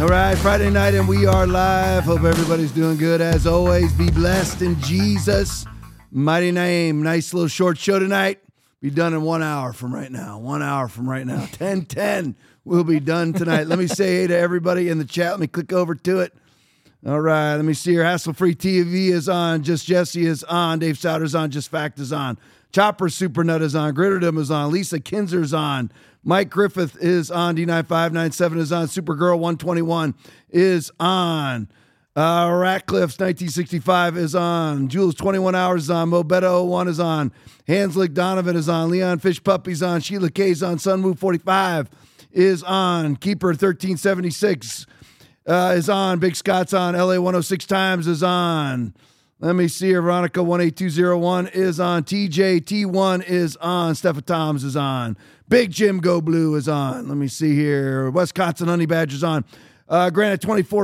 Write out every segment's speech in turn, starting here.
All right, Friday night, and we are live. Hope everybody's doing good. As always, be blessed in Jesus' mighty name. Nice little short show tonight. Be done in 1 hour from right now. 1 hour from right now. 10:10. We'll be done tonight. Let me say hey to everybody in the chat. Let me click over to it. All right, let me see here. Hassle-Free TV is on. Just Jesse is on. Dave Souter's on. Just Fact is on. Chopper Super Nut is on. Gritterdom is on. Lisa Kinzer's on. Mike Griffith is on. D9597 is on. Supergirl 121 is on. Ratcliffe's 1965 is on. Jules 21 Hours is on. Mobetta 01 is on. Hanslick Donovan is on. Leon Fish Puppy's on. Sheila K's on. Sunwoo 45 is on. Keeper 1376 is on. Big Scott's on. LA 106 Times is on. Let me see here. Veronica 18201 is on. TJ T1 is on. Stephen Toms is on. Big Jim Go Blue is on. Let me see here. Wisconsin Honey Badger's on. Granite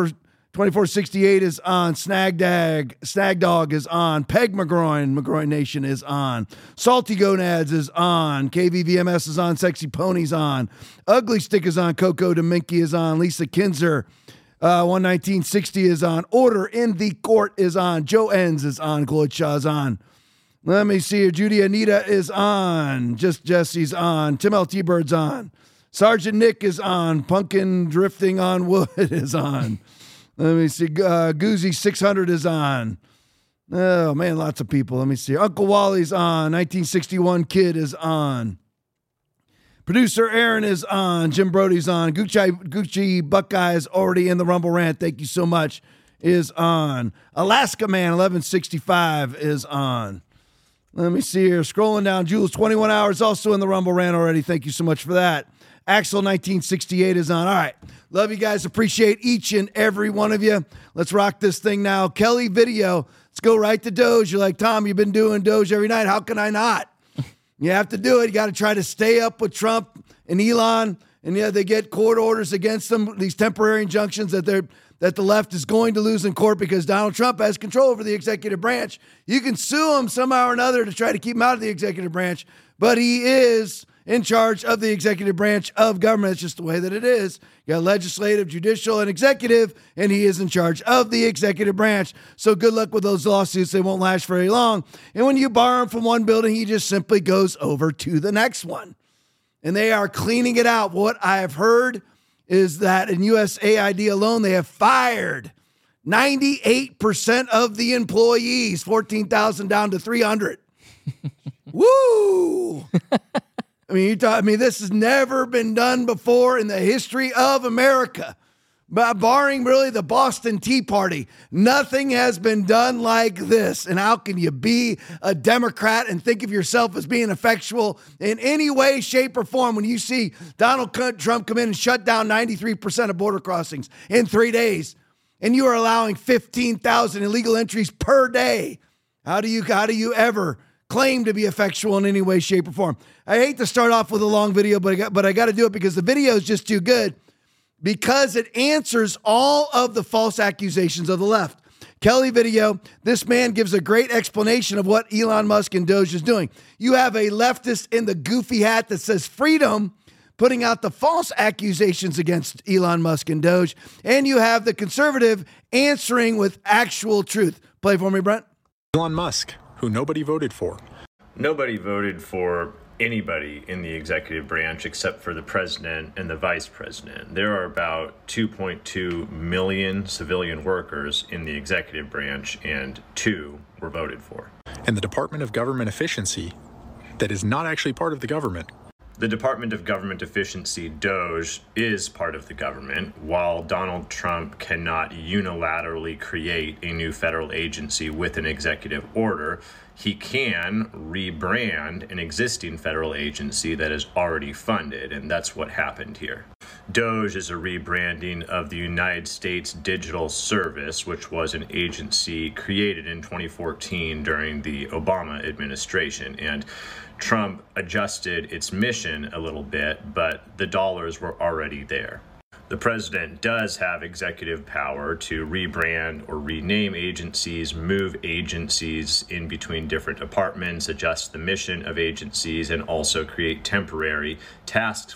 2468 is on. Snag Dog is on. Peg McGroin Nation is on. Salty Gonads is on. KVVMS is on. Sexy Ponies on. Ugly Stick is on. Coco Dominky is on. Lisa Kinzer 11960 is on. Order in the Court is on. Joe Enns is on. Gloyd Shaw's on. Let me see here. Judy Anita is on. Just Jesse's on. Tim L. T-Bird's on. Sergeant Nick is on. Pumpkin Drifting on Wood is on. Let me see. Goozy 600 is on. Oh, man, lots of people. Let me see. Uncle Wally's on. 1961 Kid is on. Producer Aaron is on. Jim Brody's on. Gucci Buckeyes already in the Rumble Rant. Thank you so much. Is on. Alaska Man 1165 is on. Let me see here. Scrolling down. Jules 21 Hours also in the Rumble Rant already. Thank you so much for that. Axel 1968 is on. All right. Love you guys. Appreciate each and every one of you. Let's rock this thing now. Kelly Video. Let's go right to Doge. You're like, Tom, you've been doing Doge every night. How can I not? You have to do it. You got to try to stay up with Trump and Elon. And yeah, they get court orders against them, these temporary injunctions that the left is going to lose in court because Donald Trump has control over the executive branch. You can sue him somehow or another to try to keep him out of the executive branch, but he is in charge of the executive branch of government. It's just the way that it is. You got legislative, judicial, and executive, and he is in charge of the executive branch. So good luck with those lawsuits. They won't last very long. And when you borrow him from one building, he just simply goes over to the next one. And they are cleaning it out. What I have heard is that in USAID alone, they have fired 98% of the employees, 14,000 down to 300. Woo! I mean, this has never been done before in the history of America. Barring really the Boston Tea Party, nothing has been done like this. And how can you be a Democrat and think of yourself as being effectual in any way, shape, or form when you see Donald Trump come in and shut down 93% of border crossings in 3 days, and you are allowing 15,000 illegal entries per day? How do you ever claim to be effectual in any way, shape, or form? I hate to start off with a long video, but I got to do it because the video is just too good, because it answers all of the false accusations of the left. Kelly Video, this man gives a great explanation of what Elon Musk and Doge is doing. You have a leftist in the goofy hat that says freedom putting out the false accusations against Elon Musk and Doge, and you have the conservative answering with actual truth. Play for me, Brent. Elon Musk, who nobody voted for. Nobody voted for anybody in the executive branch except for the president and the vice president. There are about 2.2 million civilian workers in the executive branch, and 2 were voted for. And the Department of Government Efficiency, that is not actually part of the government. The Department of Government Efficiency, DOGE, is part of the government. While Donald Trump cannot unilaterally create a new federal agency with an executive order, he can rebrand an existing federal agency that is already funded, and that's what happened here. DOGE is a rebranding of the United States Digital Service, which was an agency created in 2014 during the Obama administration, and Trump adjusted its mission a little bit, but the dollars were already there. The president does have executive power to rebrand or rename agencies, move agencies in between different departments, adjust the mission of agencies, and also create temporary task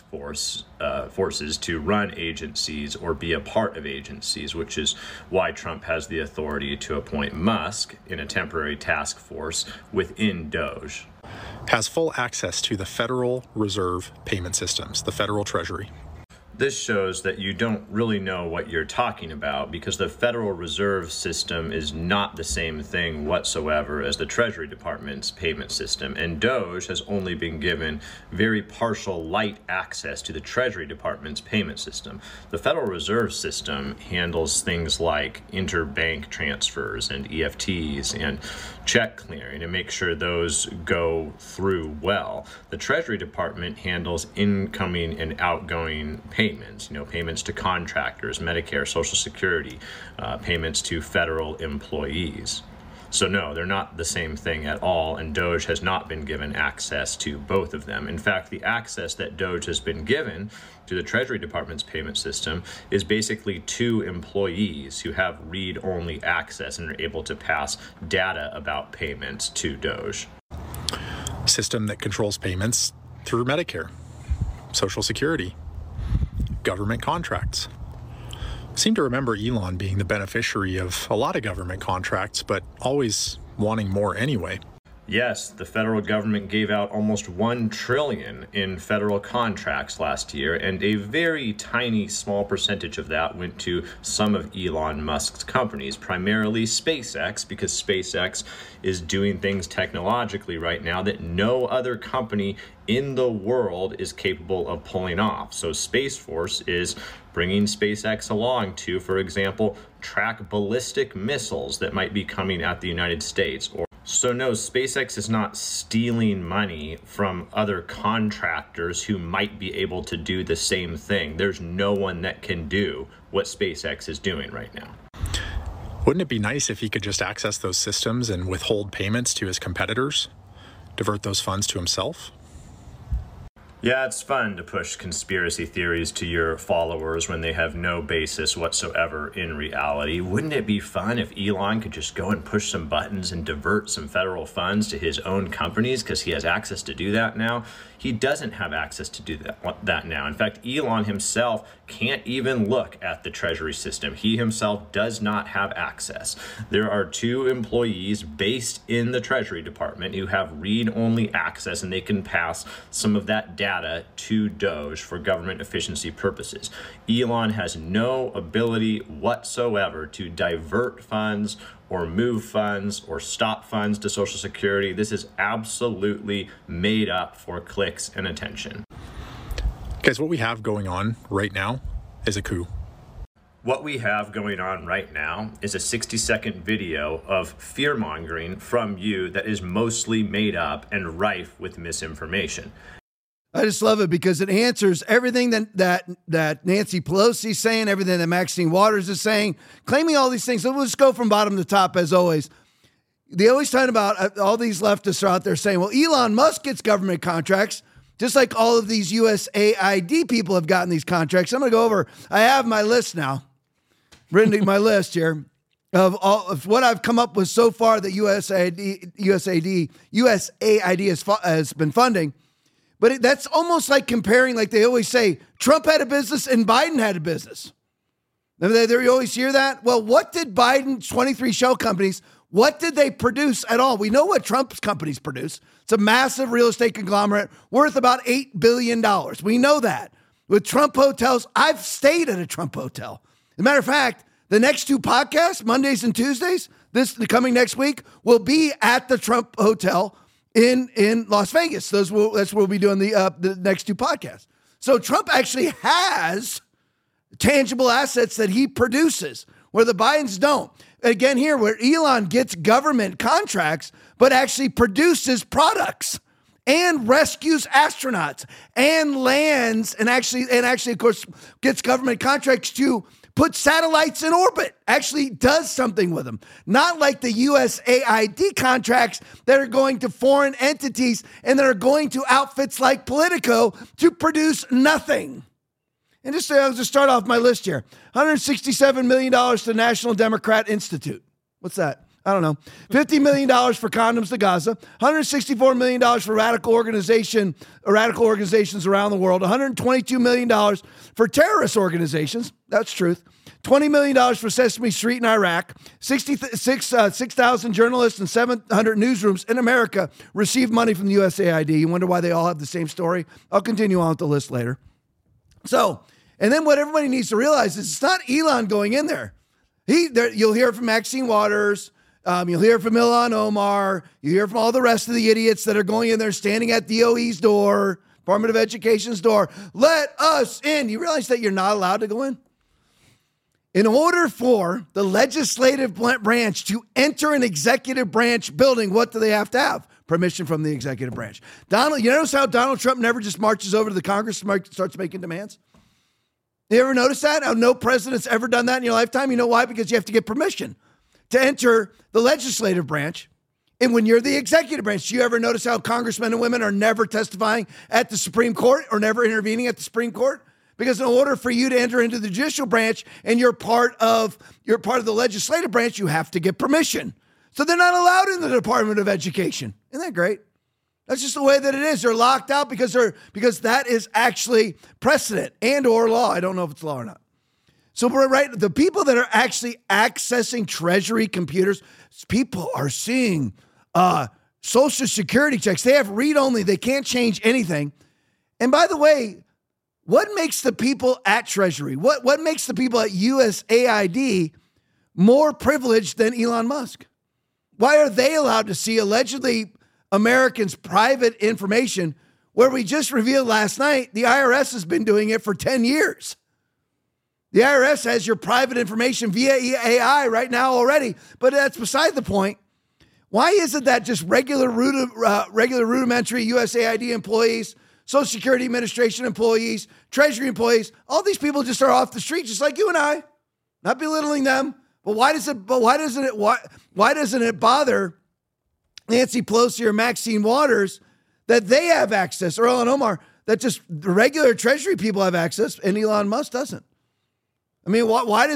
forces to run agencies or be a part of agencies, which is why Trump has the authority to appoint Musk in a temporary task force within DOGE. Has full access to the Federal Reserve payment systems, the federal treasury. This shows that you don't really know what you're talking about, because the Federal Reserve System is not the same thing whatsoever as the Treasury Department's payment system, and DOGE has only been given very partial light access to the Treasury Department's payment system. The Federal Reserve System handles things like interbank transfers and EFTs and check clearing and make sure those go through well. The Treasury Department handles incoming and outgoing payments, payments to contractors, Medicare, Social Security, payments to federal employees. So no, they're not the same thing at all, and DOGE has not been given access to both of them. In fact, the access that DOGE has been given to the Treasury Department's payment system is basically 2 employees who have read-only access and are able to pass data about payments to DOGE. System that controls payments through Medicare, Social Security, government contracts. I seem to remember Elon being the beneficiary of a lot of government contracts, but always wanting more anyway. Yes, the federal government gave out almost $1 trillion in federal contracts last year, and a very tiny small percentage of that went to some of Elon Musk's companies, primarily SpaceX, because SpaceX is doing things technologically right now that no other company in the world is capable of pulling off. So Space Force is bringing SpaceX along to, for example, track ballistic missiles that might be coming at the United States. So no, SpaceX is not stealing money from other contractors who might be able to do the same thing. There's no one that can do what SpaceX is doing right now. Wouldn't it be nice if he could just access those systems and withhold payments to his competitors, divert those funds to himself? Yeah, it's fun to push conspiracy theories to your followers when they have no basis whatsoever in reality. Wouldn't it be fun if Elon could just go and push some buttons and divert some federal funds to his own companies because he has access to do that now? He doesn't have access to do that now. In fact, Elon himself can't even look at the Treasury system. He himself does not have access. There are 2 employees based in the Treasury Department who have read-only access, and they can pass some of that data to DOGE for government efficiency purposes. Elon has no ability whatsoever to divert funds or move funds or stop funds to Social Security. This is absolutely made up for clicks and attention. Guys, what we have going on right now is a coup. What we have going on right now is a 60-second video of fear-mongering from you that is mostly made up and rife with misinformation. I just love it because it answers everything that Nancy Pelosi is saying, everything that Maxine Waters is saying, claiming all these things. So we'll just go from bottom to top as always. They always talk about all these leftists are out there saying, well, Elon Musk gets government contracts, just like all of these USAID people have gotten these contracts. I'm going to go over, I have my list now, written my list here of all of what I've come up with so far that USAID has been funding. But that's almost like comparing, like they always say, Trump had a business and Biden had a business. You always hear that? Well, what did Biden's 23 shell companies, what did they produce at all? We know what Trump's companies produce. It's a massive real estate conglomerate worth about $8 billion. We know that. With Trump hotels, I've stayed at a Trump hotel. As a matter of fact, the next 2 podcasts, Mondays and Tuesdays, coming next week, will be at the Trump hotel in Las Vegas. That's where we'll be doing the next 2 podcasts. So Trump actually has tangible assets that he produces, where the Bidens don't. Again, here, where Elon gets government contracts, but actually produces products and rescues astronauts and lands and actually, of course, gets government contracts to put satellites in orbit, actually does something with them. Not like the USAID contracts that are going to foreign entities and that are going to outfits like Politico to produce nothing. And I'll just start off my list here. $167 million to the National Democrat Institute. What's that? I don't know. $50 million for condoms to Gaza. $164 million for radical organizations around the world. $122 million for terrorist organizations. That's truth. $20 million for Sesame Street in Iraq. 6,000 journalists and 700 newsrooms in America received money from the USAID. You wonder why they all have the same story? I'll continue on with the list later. So, and then what everybody needs to realize is it's not Elon going in there. You'll hear from Maxine Waters. You'll hear from Ilhan Omar. You hear from all the rest of the idiots that are going in there, standing at DOE's door, Department of Education's door. Let us in. You realize that you're not allowed to go in? In order for the legislative branch to enter an executive branch building, what do they have to have? Permission from the executive branch. You notice how Donald Trump never just marches over to the Congress and starts making demands? You ever notice that? How no president's ever done that in your lifetime? You know why? Because you have to get permission to enter the legislative branch. And when you're the executive branch, do you ever notice how congressmen and women are never testifying at the Supreme Court or never intervening at the Supreme Court? Because in order for you to enter into the judicial branch and you're part of the legislative branch, you have to get permission. So they're not allowed in the Department of Education. Isn't that great? That's just the way that it is. They're locked out because that is actually precedent and or law. I don't know if it's law or not. So we're right. The people that are actually accessing Treasury computers, people are seeing Social Security checks. They have read-only. They can't change anything. And by the way, what makes the people at Treasury, what makes the people at USAID more privileged than Elon Musk? Why are they allowed to see allegedly Americans' private information where we just revealed last night the IRS has been doing it for 10 years? The IRS has your private information via AI right now already, but that's beside the point. Why isn't that just regular rudimentary USAID employees, Social Security Administration employees, Treasury employees, all these people just are off the street just like you and I, not belittling them. But why doesn't it bother Nancy Pelosi or Maxine Waters that they have access, or Ilhan Omar, that just the regular Treasury people have access and Elon Musk doesn't? I mean, why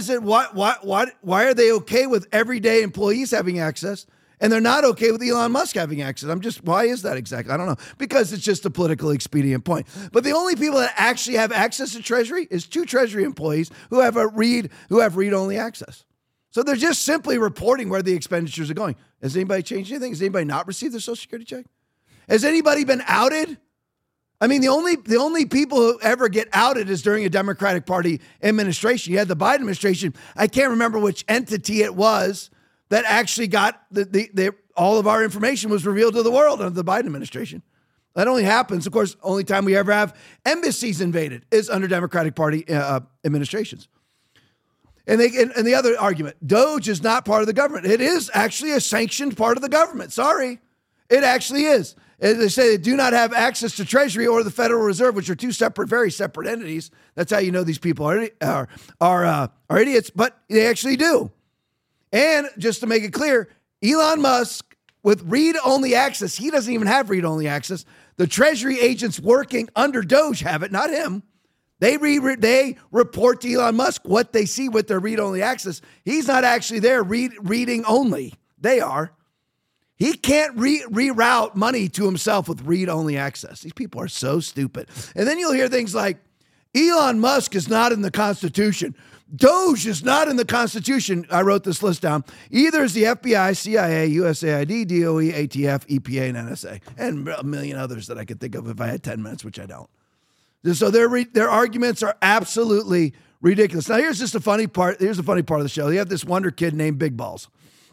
are they okay with everyday employees having access and they're not okay with Elon Musk having access? Why is that exactly? I don't know. Because it's just a politically expedient point. But the only people that actually have access to Treasury is 2 Treasury employees who have read-only access. So they're just simply reporting where the expenditures are going. Has anybody changed anything? Has anybody not received their Social Security check? Has anybody been outed? I mean, the only people who ever get outed is during a Democratic Party administration. You had the Biden administration. I can't remember which entity it was that actually got all of our information was revealed to the world under the Biden administration. That only happens, of course, only time we ever have embassies invaded is under Democratic Party administrations. And the other argument, Doge is not part of the government. It is actually a sanctioned part of the government. Sorry, it actually is. They say they do not have access to Treasury or the Federal Reserve, which are 2 very separate entities. That's how you know these people are idiots, but they actually do. And just to make it clear, Elon Musk, with read-only access, he doesn't even have read-only access. The Treasury agents working under Doge have it, not him. They report to Elon Musk what they see with their read-only access. He's not actually there reading only. They are. He can't reroute money to himself with read-only access. These people are so stupid. And then you'll hear things like, Elon Musk is not in the Constitution. Doge is not in the Constitution. I wrote this list down. Either is the FBI, CIA, USAID, DOE, ATF, EPA, and NSA, and a million others that I could think of if I had 10 minutes, which I don't. So their arguments are absolutely ridiculous. Now, here's just a funny part. Here's the funny part of the show. You have this wonder kid named Big Balls.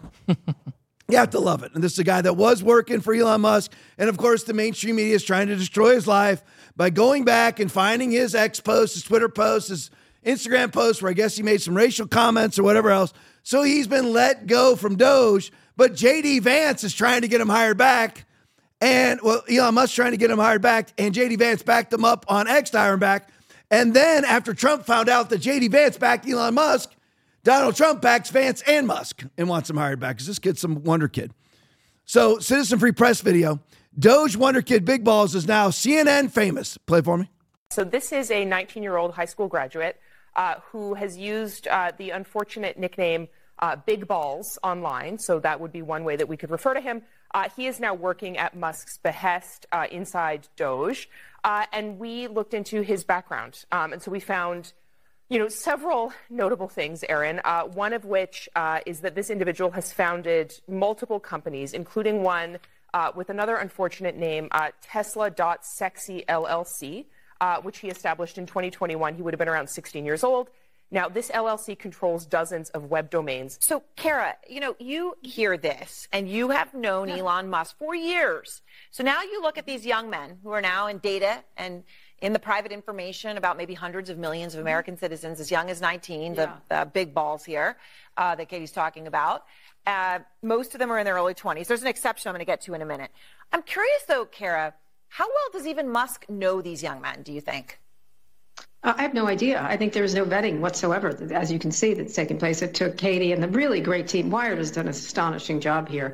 You have to love it. And this is a guy that was working for Elon Musk. And, of course, the mainstream media is trying to destroy his life by going back and finding his X posts, his Twitter posts, his Instagram posts where I guess he made some racial comments or whatever else. So he's been let go from Doge. But J.D. Vance is trying to get him hired back. And, well, Elon Musk's trying to get him hired back. And J.D. Vance backed him up on X to hire him back. And then after Trump found out that J.D. Vance backed Elon Musk, Donald Trump backs Vance and Musk and wants him hired back because this kid's some wonder kid. So, Citizen Free Press video. Doge wonder kid Big Balls is now CNN famous. Play it for me. So this is a 19-year-old high school graduate who has used the unfortunate nickname Big Balls online. So that would be one way that we could refer to him. He is now working at Musk's behest inside Doge. And we looked into his background. And so we found, several notable things, Aaron, one of which is that this individual has founded multiple companies, including one with another unfortunate name, Tesla.Sexy LLC, which he established in 2021. He would have been around 16 years old. Now, this LLC controls dozens of web domains. So, Kara, you hear this, and you have known Elon Musk for years. So now you look at these young men who are now in data and in the private information about maybe hundreds of millions of American citizens as young as 19, the big balls here that Katie's talking about. Most of them are in their early 20s. There's an exception I'm going to get to in a minute. I'm curious, though, Kara, how well does even Musk know these young men, do you think? I have no idea. I think there is no vetting whatsoever, as you can see, that's taken place. It took Katie and the really great team. Wired has done an astonishing job here.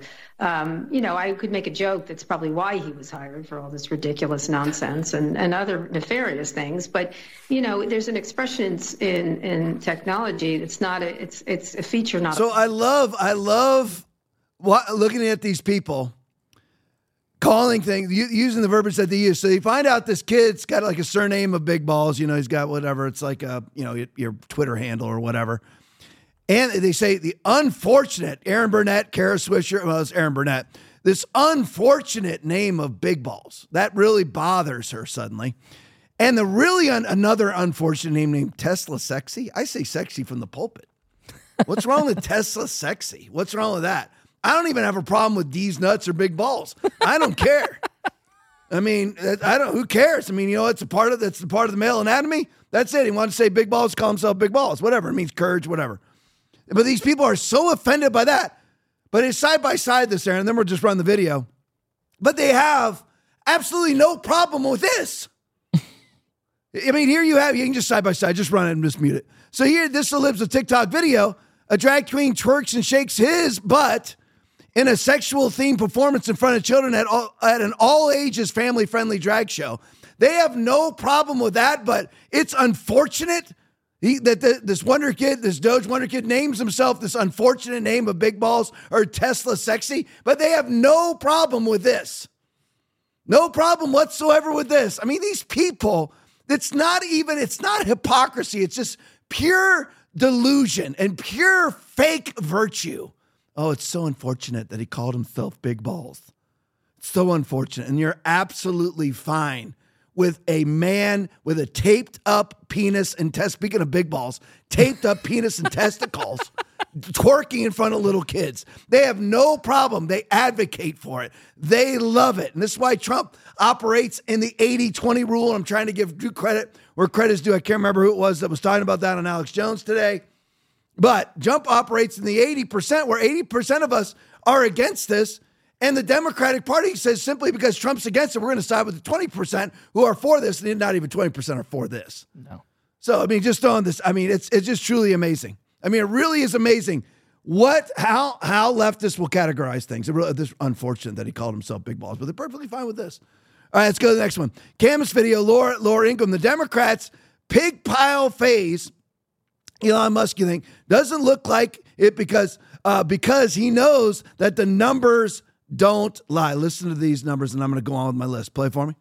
I could make a joke that's probably why he was hired for all this ridiculous nonsense and other nefarious things. But, there's an expression in technology that's not it's a feature, not so I love looking at these people calling things, using the verbiage that they use. So you find out this kid's got like a surname of Big Balls. He's got whatever. It's like your Twitter handle or whatever. And they say the unfortunate Aaron Burnett, Kara Swisher. Well, it's Aaron Burnett. This unfortunate name of Big Balls that really bothers her suddenly. And the really another unfortunate name named Tesla Sexy. I say sexy from the pulpit. What's wrong with Tesla Sexy? What's wrong with that? I don't even have a problem with D's nuts or big balls. I don't care. I mean, who cares? I mean, that's the part of the male anatomy. That's it. He wanted to say big balls, call himself big balls, whatever. It means courage, whatever. But these people are so offended by that. But it's side by side this, Aaron, and then we'll just run the video. But they have absolutely no problem with this. I mean, here you can just side by side, just run it and just mute it. So here, this lives a TikTok video. A drag queen twerks and shakes his butt in a sexual-themed performance in front of children at an all-ages, family-friendly drag show. They have no problem with that, but it's unfortunate that this Wonder Kid, this Doge Wonder Kid, names himself this unfortunate name of Big Balls or Tesla Sexy, but they have no problem with this. No problem whatsoever with this. I mean, these people, it's not hypocrisy. It's just pure delusion and pure fake virtue. Oh, it's so unfortunate that he called himself Big Balls. It's so unfortunate. And you're absolutely fine with a man with a taped up penis and speaking of big balls, taped up penis and testicles, twerking in front of little kids. They have no problem. They advocate for it. They love it. And this is why Trump operates in the 80-20 rule. I'm trying to give due credit where credit's due. I can't remember who it was that was talking about that on Alex Jones today. But Trump operates in the 80%, where 80% of us are against this. And the Democratic Party says simply because Trump's against it, we're going to side with the 20% who are for this. And not even 20% are for this. No. So, I mean, just on this, I mean, it's just truly amazing. I mean, it really is amazing how leftists will categorize things. It's unfortunate that he called himself Big Balls, but they're perfectly fine with this. All right, let's go to the next one. Canvas video, Laura Ingraham, the Democrats' pig pile phase. Elon Musk, you think, doesn't look like it because he knows that the numbers don't lie. Listen to these numbers, and I'm going to go on with my list. Play for me.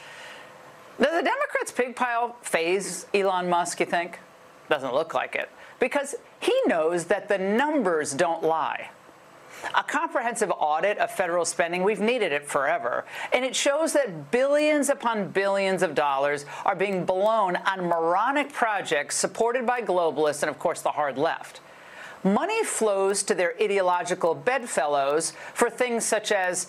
Does the Democrats' pig pile phase Elon Musk, you think? Doesn't look like it. Because he knows that the numbers don't lie. A comprehensive audit of federal spending, we've needed it forever. And it shows that billions upon billions of dollars are being blown on moronic projects supported by globalists and, of course, the hard left. Money flows to their ideological bedfellows for things such as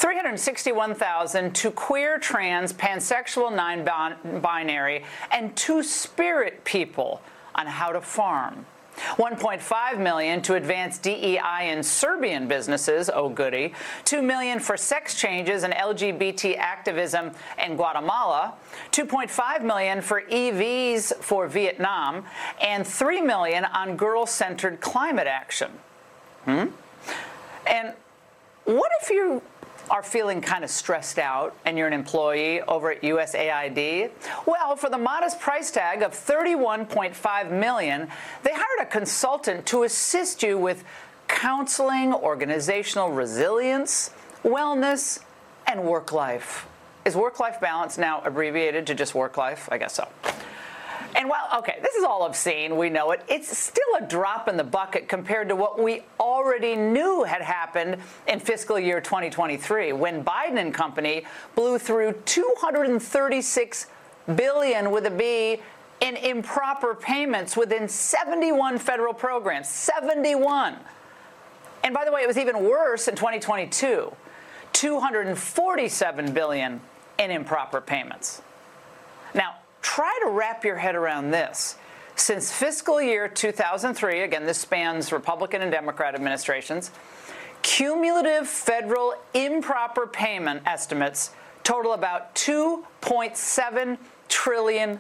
$361,000 to queer, trans, pansexual, non-binary, and two-spirit people on how to farm. $1.5 million to advance DEI in Serbian businesses, oh goody, $2 million for sex changes and LGBT activism in Guatemala, $2.5 million for EVs for Vietnam, and $3 million on girl-centered climate action. And what if you are feeling kind of stressed out and you're an employee over at USAID? Well, for the modest price tag of $31.5 million, they hired a consultant to assist you with counseling, organizational resilience, wellness, and work life. Is work-life balance now abbreviated to just work life? I guess so. And while, okay, this is all obscene, we know it, it's still a drop in the bucket compared to what we already knew had happened in fiscal year 2023, when Biden and company blew through $236 billion with a B in improper payments within 71 federal programs. 71. And by the way, it was even worse in 2022. $247 billion in improper payments. Now, try to wrap your head around this. Since fiscal year 2003, again, this spans Republican and Democrat administrations, cumulative federal improper payment estimates total about $2.7 trillion.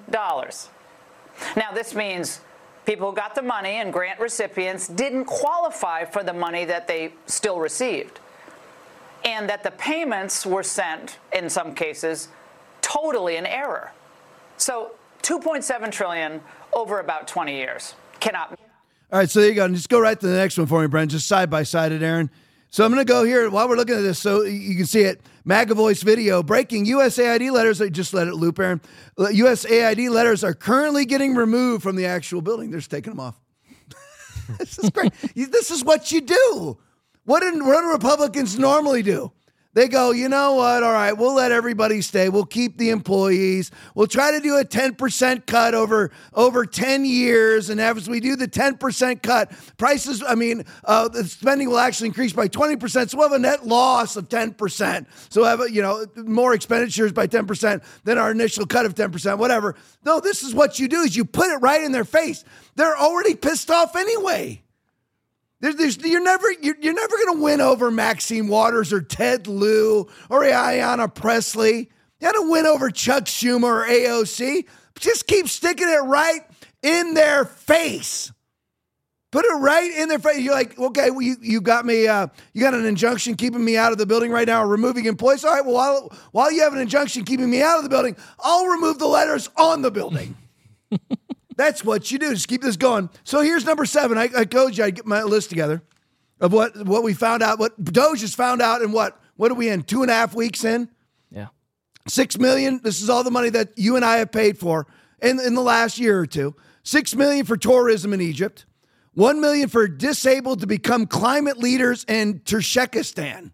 Now, this means people who got the money and grant recipients didn't qualify for the money that they still received, and that the payments were sent, in some cases, totally in error. So $2.7 trillion over about 20 years. Cannot. All right, so there you go. And just go right to the next one for me, Brent. Just side by side it, Aaron. So I'm going to go here while we're looking at this so you can see it. MAGA Voice video. Breaking USAID letters. Just let it loop, Aaron. USAID letters are currently getting removed from the actual building. They're just taking them off. This is great. This is what you do. What do Republicans normally do? They go, you know what? All right, we'll let everybody stay. We'll keep the employees. We'll try to do a 10% cut over 10 years. And as we do the 10% cut, prices, the spending will actually increase by 20%. So we'll have a net loss of 10%. So we'll have, more expenditures by 10% than our initial cut of 10%, whatever. No, this is what you do is you put it right in their face. They're already pissed off anyway. You're never going to win over Maxine Waters or Ted Lieu or Ayanna Pressley. You got to win over Chuck Schumer or AOC. Just keep sticking it right in their face. Put it right in their face. You're like, okay, well, you got me. You got an injunction keeping me out of the building right now, or removing employees. All right, well, while you have an injunction keeping me out of the building, I'll remove the letters on the building. That's what you do. Just keep this going. So here's number 7. I told you I'd get my list together of what we found out, what Doge has found out, and what are we in, 2.5 weeks in? Yeah. $6 million. This is all the money that you and I have paid for in the last year or two. $6 million for tourism in Egypt. $1 million for disabled to become climate leaders in Turkmenistan.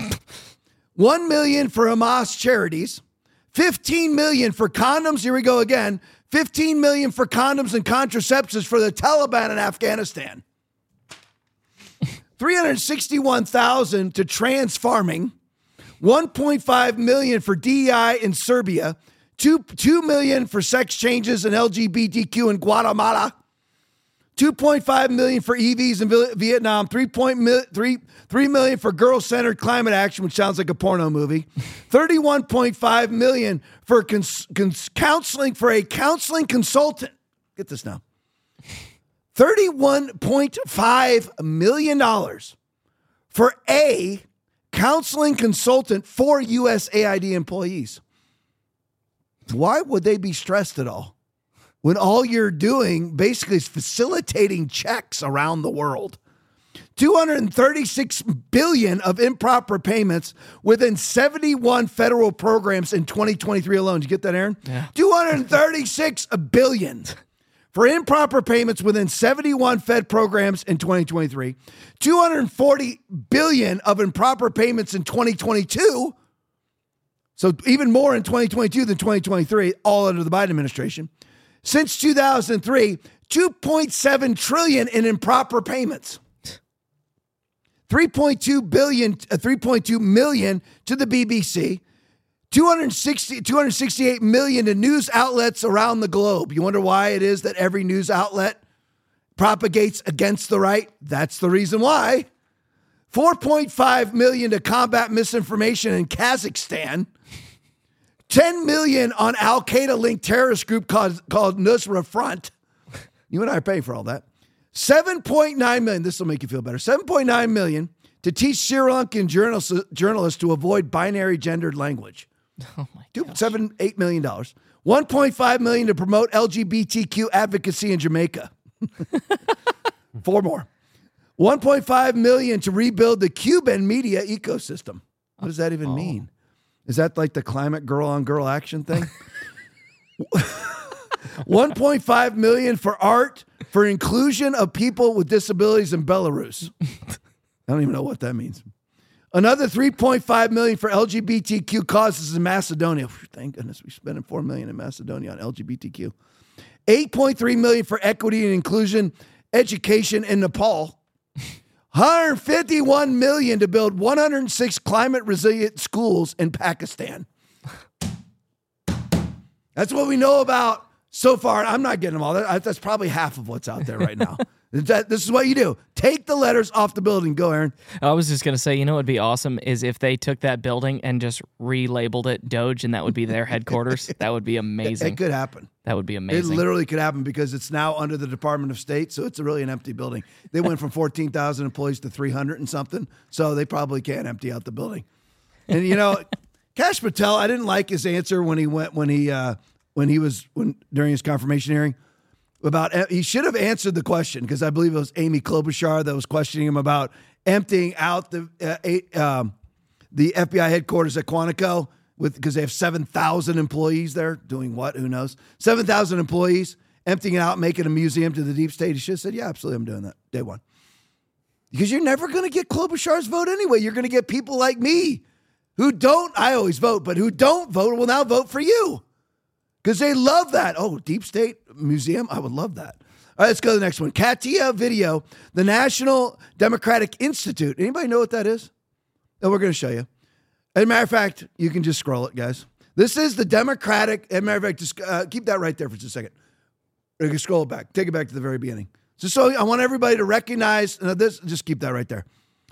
$1 million for Hamas charities. $15 million for condoms. Here we go again. $15 million for condoms and contraceptives for the Taliban in Afghanistan. $361,000 to trans farming. $1.5 million for DEI in Serbia. $2 million for sex changes and LGBTQ in Guatemala. $2.5 million for EVs in Vietnam. $3 million for girl-centered climate action, which sounds like a porno movie. $31.5 million for counseling for a counseling consultant. Get this now. $31.5 million for a counseling consultant for USAID employees. Why would they be stressed at all when all you're doing basically is facilitating checks around the world? $236 billion of improper payments within 71 federal programs in 2023 alone. Did you get that, Aaron? Yeah. $236 billion for improper payments within 71 Fed programs in 2023. $240 billion of improper payments in 2022. So even more in 2022 than 2023, all under the Biden administration. Since 2003, $2.7 trillion in improper payments. $3.2 million to the BBC, $268 million to news outlets around the globe. You wonder why it is that every news outlet propagates against the right? That's the reason why. $4.5 million to combat misinformation in Kazakhstan. $10 million on Al-Qaeda-linked terrorist group called Nusra Front. You and I are paying for all that. $7.9 million, this will make you feel better, $7.9 million to teach Sri Lankan journalists to avoid binary gendered language. Oh my gosh. $8 million. $1.5 million to promote LGBTQ advocacy in Jamaica. 4 more. $1.5 million to rebuild the Cuban media ecosystem. What does that even mean? Is that like the climate girl on girl action thing? $1.5 million for art for inclusion of people with disabilities in Belarus. I don't even know what that means. Another $3.5 million for LGBTQ causes in Macedonia. Thank goodness we're spending $4 million in Macedonia on LGBTQ. $8.3 million for equity and inclusion education in Nepal. $151 million to build 106 climate resilient schools in Pakistan. That's what we know about so far. I'm not getting them all. That's probably half of what's out there right now. This is what you do. Take the letters off the building. Go, Aaron. I was just going to say, you know what would be awesome is if they took that building and just relabeled it Doge, and that would be their headquarters. That would be amazing. It could happen. That would be amazing. It literally could happen because it's now under the Department of State, so it's really an empty building. They went from 14,000 employees to 300 and something, so they probably can't empty out the building. And, you know, Kash Patel, I didn't like his answer during his confirmation hearing. He should have answered the question, because I believe it was Amy Klobuchar that was questioning him about emptying out the FBI headquarters at Quantico because they have 7,000 employees there. Doing what? Who knows? 7,000 employees, emptying it out, making a museum to the deep state. He should have said, yeah, absolutely, I'm doing that. Day one. Because you're never going to get Klobuchar's vote anyway. You're going to get people like me who don't, I always vote, but who don't vote will now vote for you. Because they love that. Oh, Deep State Museum? I would love that. All right, let's go to the next one. Katia Video, the National Democratic Institute. Anybody know what that is? Oh, we're going to show you. As a matter of fact, you can just scroll it, guys. This is the Democratic, as a matter of fact, just keep that right there for just a second. You can scroll it back. Take it back to the very beginning. So I want everybody to recognize this. Just keep that right there.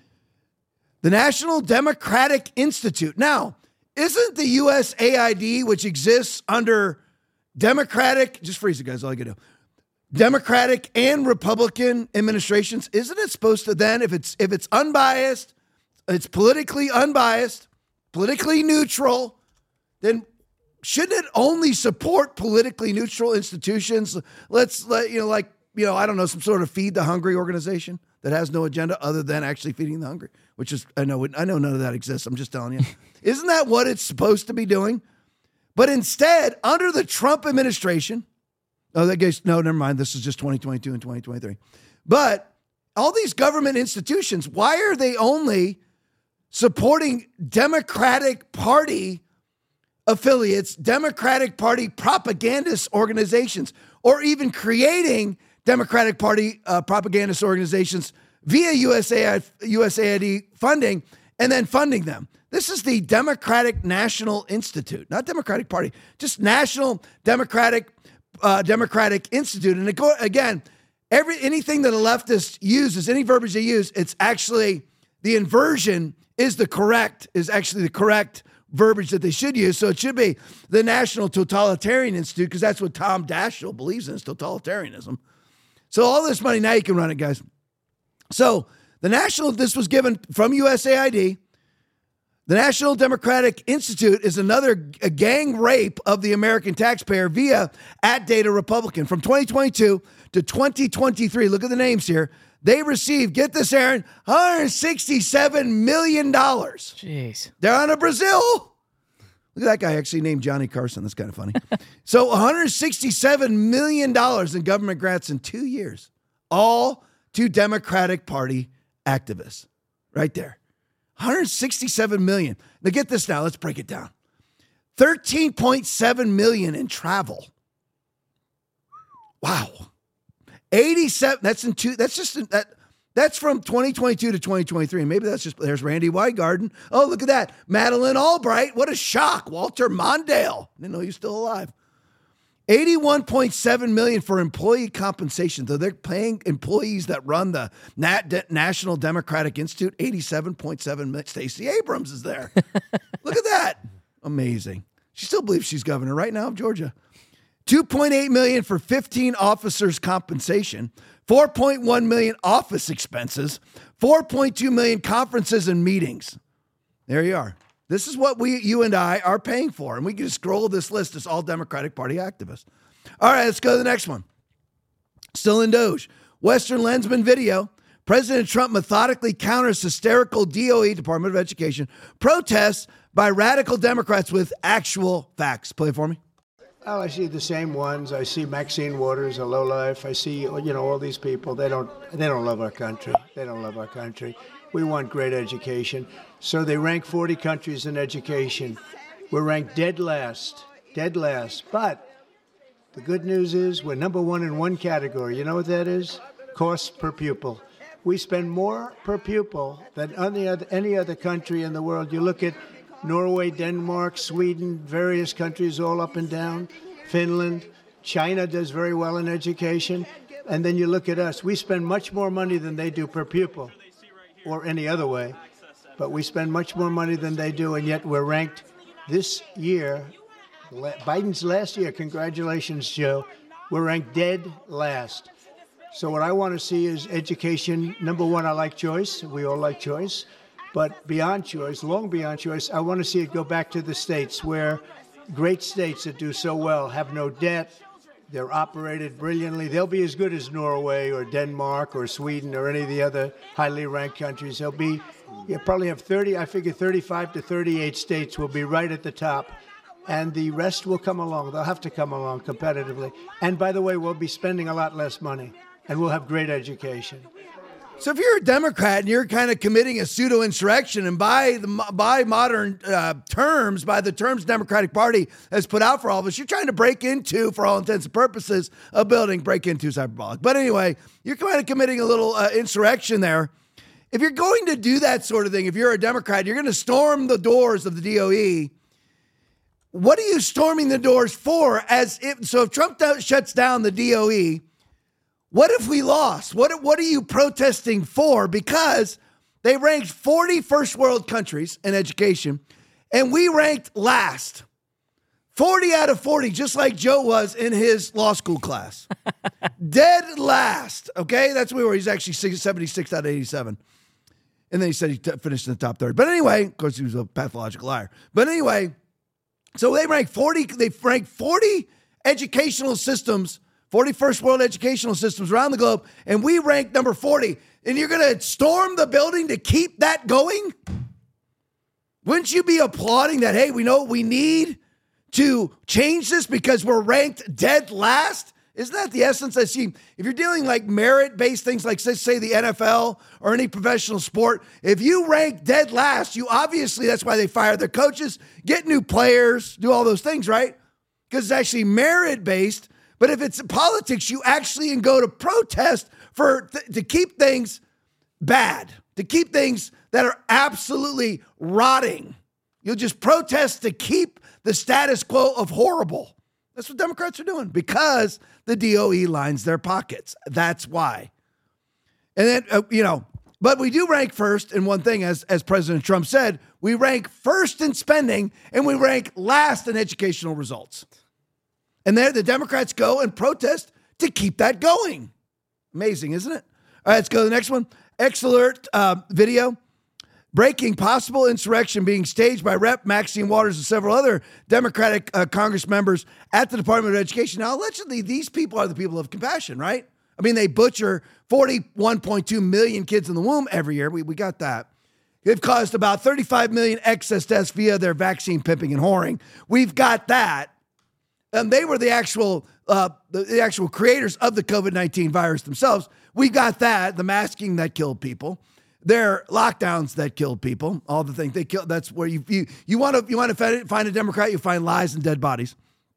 The National Democratic Institute. Now, isn't the USAID, which exists under Democratic, just freeze it, guys, all you can do, Democratic and Republican administrations, isn't it supposed to then, if it's unbiased, it's politically unbiased, politically neutral, then shouldn't it only support politically neutral institutions? I don't know, some sort of feed the hungry organization that has no agenda other than actually feeding the hungry, which is, I know none of that exists. I'm just telling you. Isn't that what it's supposed to be doing? But instead, under the Trump administration, never mind. This is just 2022 and 2023. But all these government institutions, why are they only supporting Democratic Party affiliates, Democratic Party propagandist organizations, or even creating Democratic Party propagandist organizations via USAID funding and then funding them? This is the Democratic National Institute, not Democratic Party, just National Democratic Institute. And again, anything that a leftist uses, any verbiage they use, it's actually the inversion is actually the correct verbiage that they should use. So it should be the National Totalitarian Institute, because that's what Tom Daschle believes in, is totalitarianism. So all this money, now you can run it, guys. So this was given from USAID. The National Democratic Institute is a gang rape of the American taxpayer via @Data Republican. From 2022 to 2023, look at the names here. They received, get this, Aaron, $167 million. Jeez. They're out of Brazil. Look at that guy actually named Johnny Carson. That's kind of funny. So $167 million in government grants in 2 years, all to Democratic Party activists. Right there. $167 million. Now get this now. Let's break it down. $13.7 million in travel. Wow. 87. That's from 2022 to 2023. Maybe there's Randy Weingarten. Oh, look at that. Madeleine Albright. What a shock. Walter Mondale. Didn't know he was still alive. $81.7 million for employee compensation. Though they're paying employees that run the National Democratic Institute, $87.7 million. Stacey Abrams is there. Look at that. Amazing. She still believes she's governor right now of Georgia. $2.8 million for 15 officers' compensation. $4.1 million office expenses, $4.2 million conferences and meetings. There you are. This is what you and I are paying for. And we can just scroll this list as all Democratic Party activists. All right, let's go to the next one. Still in Doge. Western Lensman video. President Trump methodically counters hysterical DOE, Department of Education, protests by radical Democrats with actual facts. Play it for me. Well, I see the same ones. I see Maxine Waters, a lowlife. I see, all these people. They don't love our country. They don't love our country. We want great education. So they rank 40 countries in education. We're ranked dead last. But the good news is we're number one in one category. You know what that is? Cost per pupil. We spend more per pupil than any other country in the world. You look at Norway, Denmark, Sweden, various countries all up and down, Finland. China does very well in education. And then you look at us. We spend much more money than they do per pupil or any other way. But we spend much more money than they do, and yet we're ranked this year, Biden's last year, congratulations, Joe, we're ranked dead last. So what I want to see is education. Number one, I like choice. We all like choice. But beyond choice, long beyond choice, I want to see it go back to the states where great states that do so well have no debt. They're operated brilliantly. They'll be as good as Norway or Denmark or Sweden or any of the other highly ranked countries. They'll be, you probably have 35 to 38 states will be right at the top. And the rest will come along. They'll have to come along competitively. And by the way, we'll be spending a lot less money. And we'll have great education. So if you're a Democrat and you're kind of committing a pseudo-insurrection, and by modern terms, by the terms Democratic Party has put out for all of us, you're trying to break into, for all intents and purposes, a building. Break into is hyperbolic. But anyway, you're kind of committing a little insurrection there. If you're going to do that sort of thing, if you're a Democrat, you're going to storm the doors of the DOE. What are you storming the doors for? So if Trump shuts down the DOE, what if we lost? What are you protesting for? Because they ranked 40 first world countries in education, and we ranked last. 40 out of 40, just like Joe was in his law school class. Dead last, okay? That's where we were. He's actually 76 out of 87. And then he said he finished in the top 30. But anyway, of course, he was a pathological liar. But anyway, so they ranked 40 educational systems, 40 first world educational systems around the globe, and we ranked number 40. And you're going to storm the building to keep that going? Wouldn't you be applauding that, hey, we know what we need to change this because we're ranked dead last? Isn't that the essence? I see. If you're dealing like merit-based things like, say, the NFL or any professional sport, if you rank dead last, you obviously, that's why they fire their coaches, get new players, do all those things, right? Because it's actually merit-based. But if it's politics, you actually can go to protest to keep things bad, to keep things that are absolutely rotting. You'll just protest to keep the status quo of horrible. That's what Democrats are doing because the DOE lines their pockets. That's why. And then, but we do rank first in one thing, as President Trump said, we rank first in spending and we rank last in educational results. And there the Democrats go and protest to keep that going. Amazing, isn't it? All right, let's go to the next one. X-Alert video. Breaking possible insurrection being staged by Rep. Maxine Waters and several other Democratic Congress members at the Department of Education. Now, allegedly, these people are the people of compassion, right? I mean, they butcher 41.2 million kids in the womb every year. We got that. They've caused about 35 million excess deaths via their vaccine pimping and whoring. We've got that. And they were the actual creators of the COVID-19 virus themselves. We got that, the masking that killed people. Their lockdowns that killed people, all the things they killed. That's where you want to find a Democrat, you find lies and dead bodies.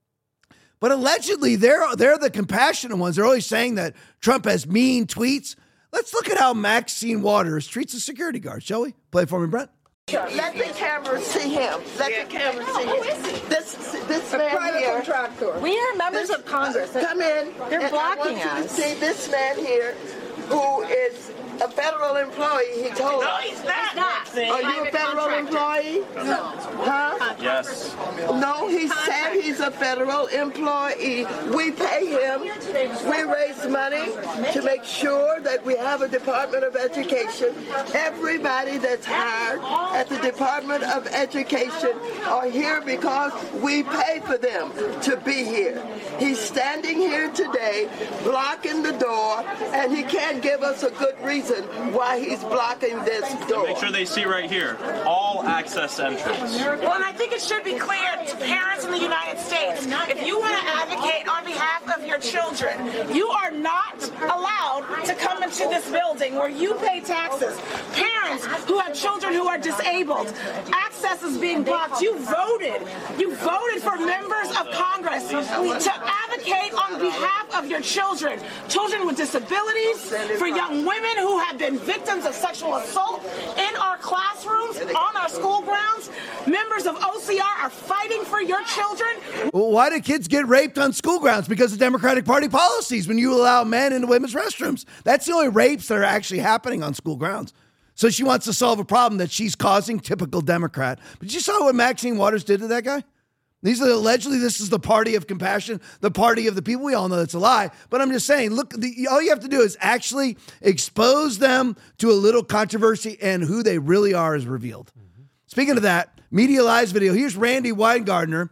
But allegedly, they're the compassionate ones. They're always saying that Trump has mean tweets. Let's look at how Maxine Waters treats a security guard, shall we? Play it for me, Brent. Let the camera see him. Let the camera see him. Who is he? This man here. Contractor. We are members of Congress. Come in. They're blocking us. See this man here, who is a federal employee, he told us. No, he's not. Are you a federal employee? No. Huh? Yes. No, he said he's a federal employee. We pay him. We raise money to make sure that we have a Department of Education. Everybody that's hired at the Department of Education are here because we pay for them to be here. He's standing here today, blocking the door, and he can't give us a good reason why he's blocking this door. Make sure they see right here, all access entrance. Well, and I think it should be clear to parents in the United States, if you want to advocate on behalf of your children, you are not allowed to come into this building where you pay taxes. Parents who have children who are disabled, access is being blocked. You voted for members of Congress to advocate on behalf of your children with disabilities, for young women who have been victims of sexual assault in our classrooms, on our school grounds. Members of OCR are fighting for your children. Well, why do kids get raped on school grounds? Because of Democratic Party policies when you allow men into women's restrooms. That's the only rapes that are actually happening on school grounds. So she wants to solve a problem that she's causing, typical Democrat. But you saw what Maxine Waters did to that guy? Allegedly, this is the party of compassion, the party of the people. We all know that's a lie. But I'm just saying, look, all you have to do is actually expose them to a little controversy, and who they really are is revealed. Mm-hmm. Speaking of that, Media Lies video. Here's Randi Weingarten.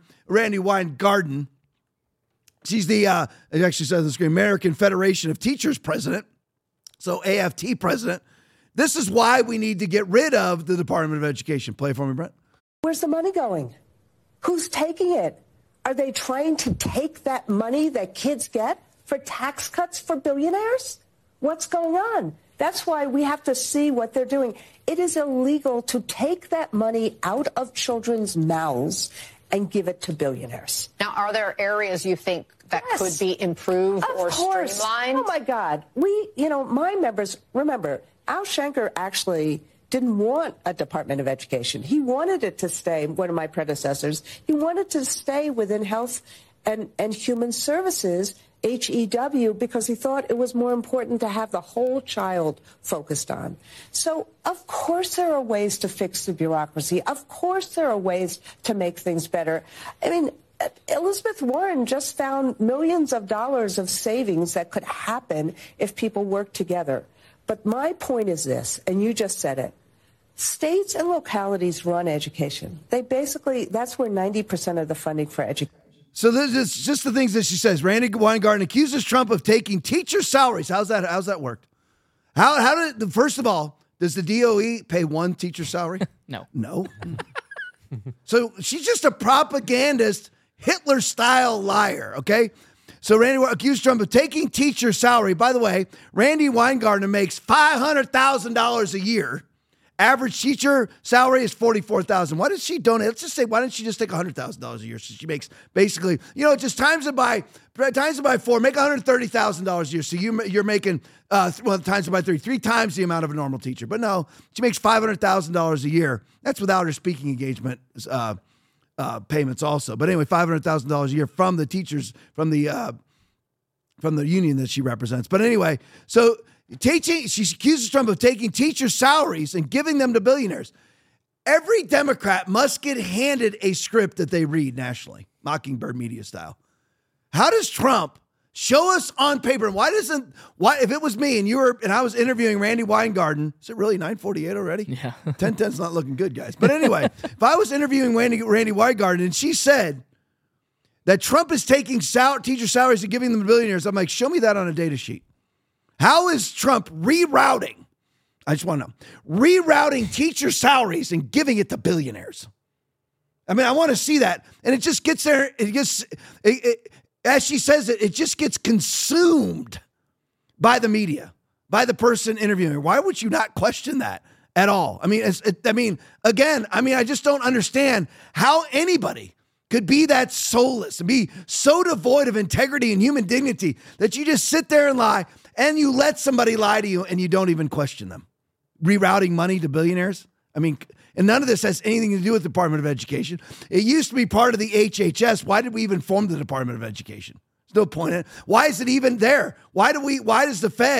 She's the, it actually says on the screen, American Federation of Teachers president. So AFT president. This is why we need to get rid of the Department of Education. Play it for me, Brent. Where's the money going? Who's taking it? Are they trying to take that money that kids get for tax cuts for billionaires? What's going on? That's why we have to see what they're doing. It is illegal to take that money out of children's mouths and give it to billionaires. Now, are there areas you think that could be improved or streamlined? Oh, my God. My members, remember, Al Shanker actually didn't want a Department of Education. He wanted it to stay, one of my predecessors, he wanted to stay within Health and Human Services, HEW, because he thought it was more important to have the whole child focused on. So, of course, there are ways to fix the bureaucracy. Of course, there are ways to make things better. I mean, Elizabeth Warren just found millions of dollars of savings that could happen if people work together. But my point is this, and you just said it. States and localities run education. That's where 90% of the funding for education. So this is just the things that she says. Randi Weingarten accuses Trump of taking teacher salaries. How's that worked? First of all, does the DOE pay one teacher salary? No. So she's just a propagandist, Hitler-style liar, okay? So Randi accused Trump of taking teacher salary. By the way, Randi Weingarten makes $500,000 a year. Average teacher salary is $44,000. Why did she donate? Let's just say, why didn't she just take $100,000 a year? So she makes basically, just times it by 4, make $130,000 a year. So you're making times it by 3 times the amount of a normal teacher. But no, she makes $500,000 a year. That's without her speaking engagement payments also. But anyway, $500,000 a year from the teachers from the union that she represents. But anyway, so. She accuses Trump of taking teacher salaries and giving them to billionaires. Every Democrat must get handed a script that they read nationally, Mockingbird media style. How does Trump show us on paper? And why if it was me and I was interviewing Randi Weingarten, is it really 9:48 already? Yeah. 10:10's not looking good, guys. But anyway, if I was interviewing Randi Weingarten and she said that Trump is taking teacher salaries and giving them to billionaires, I'm like, show me that on a data sheet. How is Trump rerouting teacher salaries and giving it to billionaires? I mean, I want to see that. And it just gets there. As she says it just gets consumed by the media, by the person interviewing her. Why would you not question that at all? I mean, I just don't understand how anybody could be that soulless and be so devoid of integrity and human dignity that you just sit there and lie and you let somebody lie to you and you don't even question them. Rerouting money to billionaires? I mean, and none of this has anything to do with the Department of Education. It used to be part of the HHS. Why did we even form the Department of Education? There's no point in it. Why is it even there? Why does the feds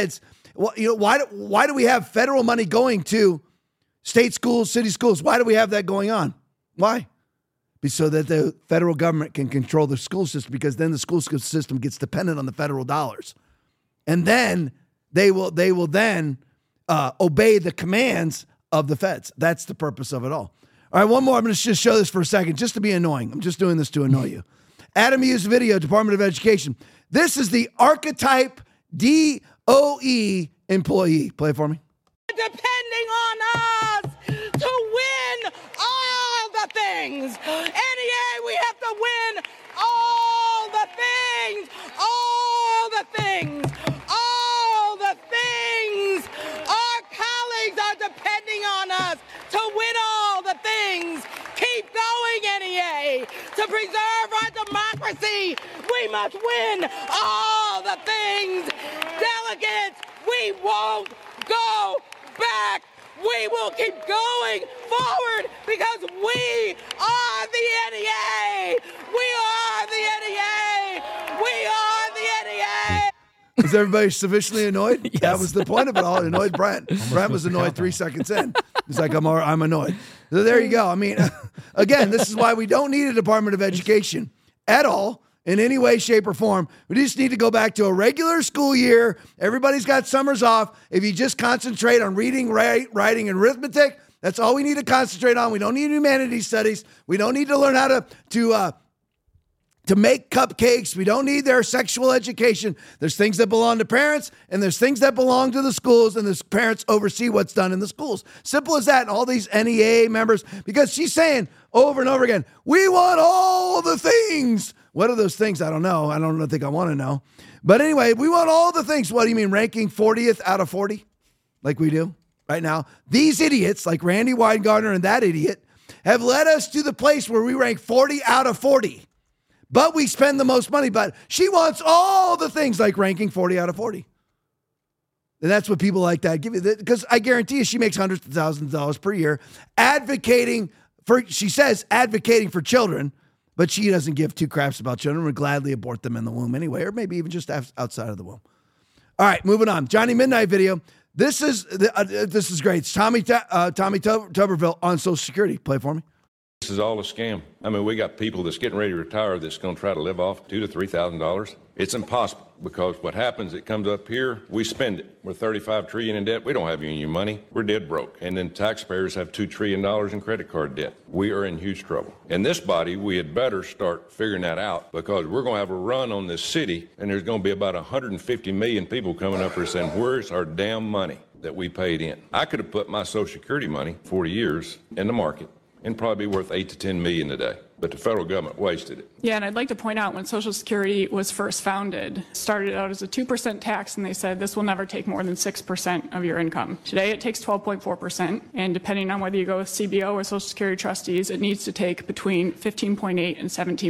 Well, why do we have federal money going to state schools, city schools? Why do we have that going on? Why? So that the federal government can control the school system, because then the school system gets dependent on the federal dollars. And then they will then obey the commands of the feds. That's the purpose of it all. All right, one more. I'm going to just show this for a second, just to be annoying. I'm just doing this to annoy you. Adam Hughes video, Department of Education. This is the archetype DOE employee. Play it for me. Depending on us to win all the things. NEA, we have to win all the things. All the things. All the things. Our colleagues are depending on us to win all the things. Keep going, NEA. To preserve our democracy, we must win all the things. Delegates, we won't go back. We will keep going forward because we are the NEA. We are the NEA. We are the NEA. Is everybody sufficiently annoyed? Yes. That was the point of it all. It annoyed Brent. Brent was annoyed 3 seconds in. He's like, I'm annoyed. So there you go. I mean, again, this is why we don't need a Department of Education at all in any way, shape, or form. We just need to go back to a regular school year. Everybody's got summers off. If you just concentrate on reading, writing, and arithmetic, that's all we need to concentrate on. We don't need humanities studies. We don't need to learn how to make cupcakes. We don't need their sexual education. There's things that belong to parents, and there's things that belong to the schools, and the parents oversee what's done in the schools. Simple as that. And all these NEA members, because she's saying over and over again, we want all the things. What are those things? I don't know. I don't think I want to know. But anyway, we want all the things. What do you mean, ranking 40th out of 40? Like we do right now? These idiots, like Randy Weingartner and that idiot, have led us to the place where we rank 40 out of 40. But we spend the most money. But she wants all the things, like ranking 40 out of 40. And that's what people like that give you. Because I guarantee you she makes hundreds of thousands of dollars per year advocating for children. But she doesn't give two craps about children. Would gladly abort them in the womb anyway, or maybe even just outside of the womb. All right, moving on. Johnny Midnight video. This is great. It's Tommy Tuberville on Social Security. Play for me. This is all a scam. I mean, we got people that's getting ready to retire that's going to try to live off $2,000 to $3,000. It's impossible, because what happens, it comes up here, we spend it. We're $35 trillion in debt. We don't have any money. We're dead broke. And then taxpayers have $2 trillion in credit card debt. We are in huge trouble. In this body, we had better start figuring that out, because we're going to have a run on this city, and there's going to be about 150 million people coming up here saying, where's our damn money that we paid in? I could have put my Social Security money 40 years in the market and probably be worth $8 to $10 million today. But the federal government wasted it. Yeah, and I'd like to point out, when Social Security was first founded, started out as a 2% tax, and they said this will never take more than 6% of your income. Today it takes 12.4%, and depending on whether you go with CBO or Social Security trustees, it needs to take between 15.8 and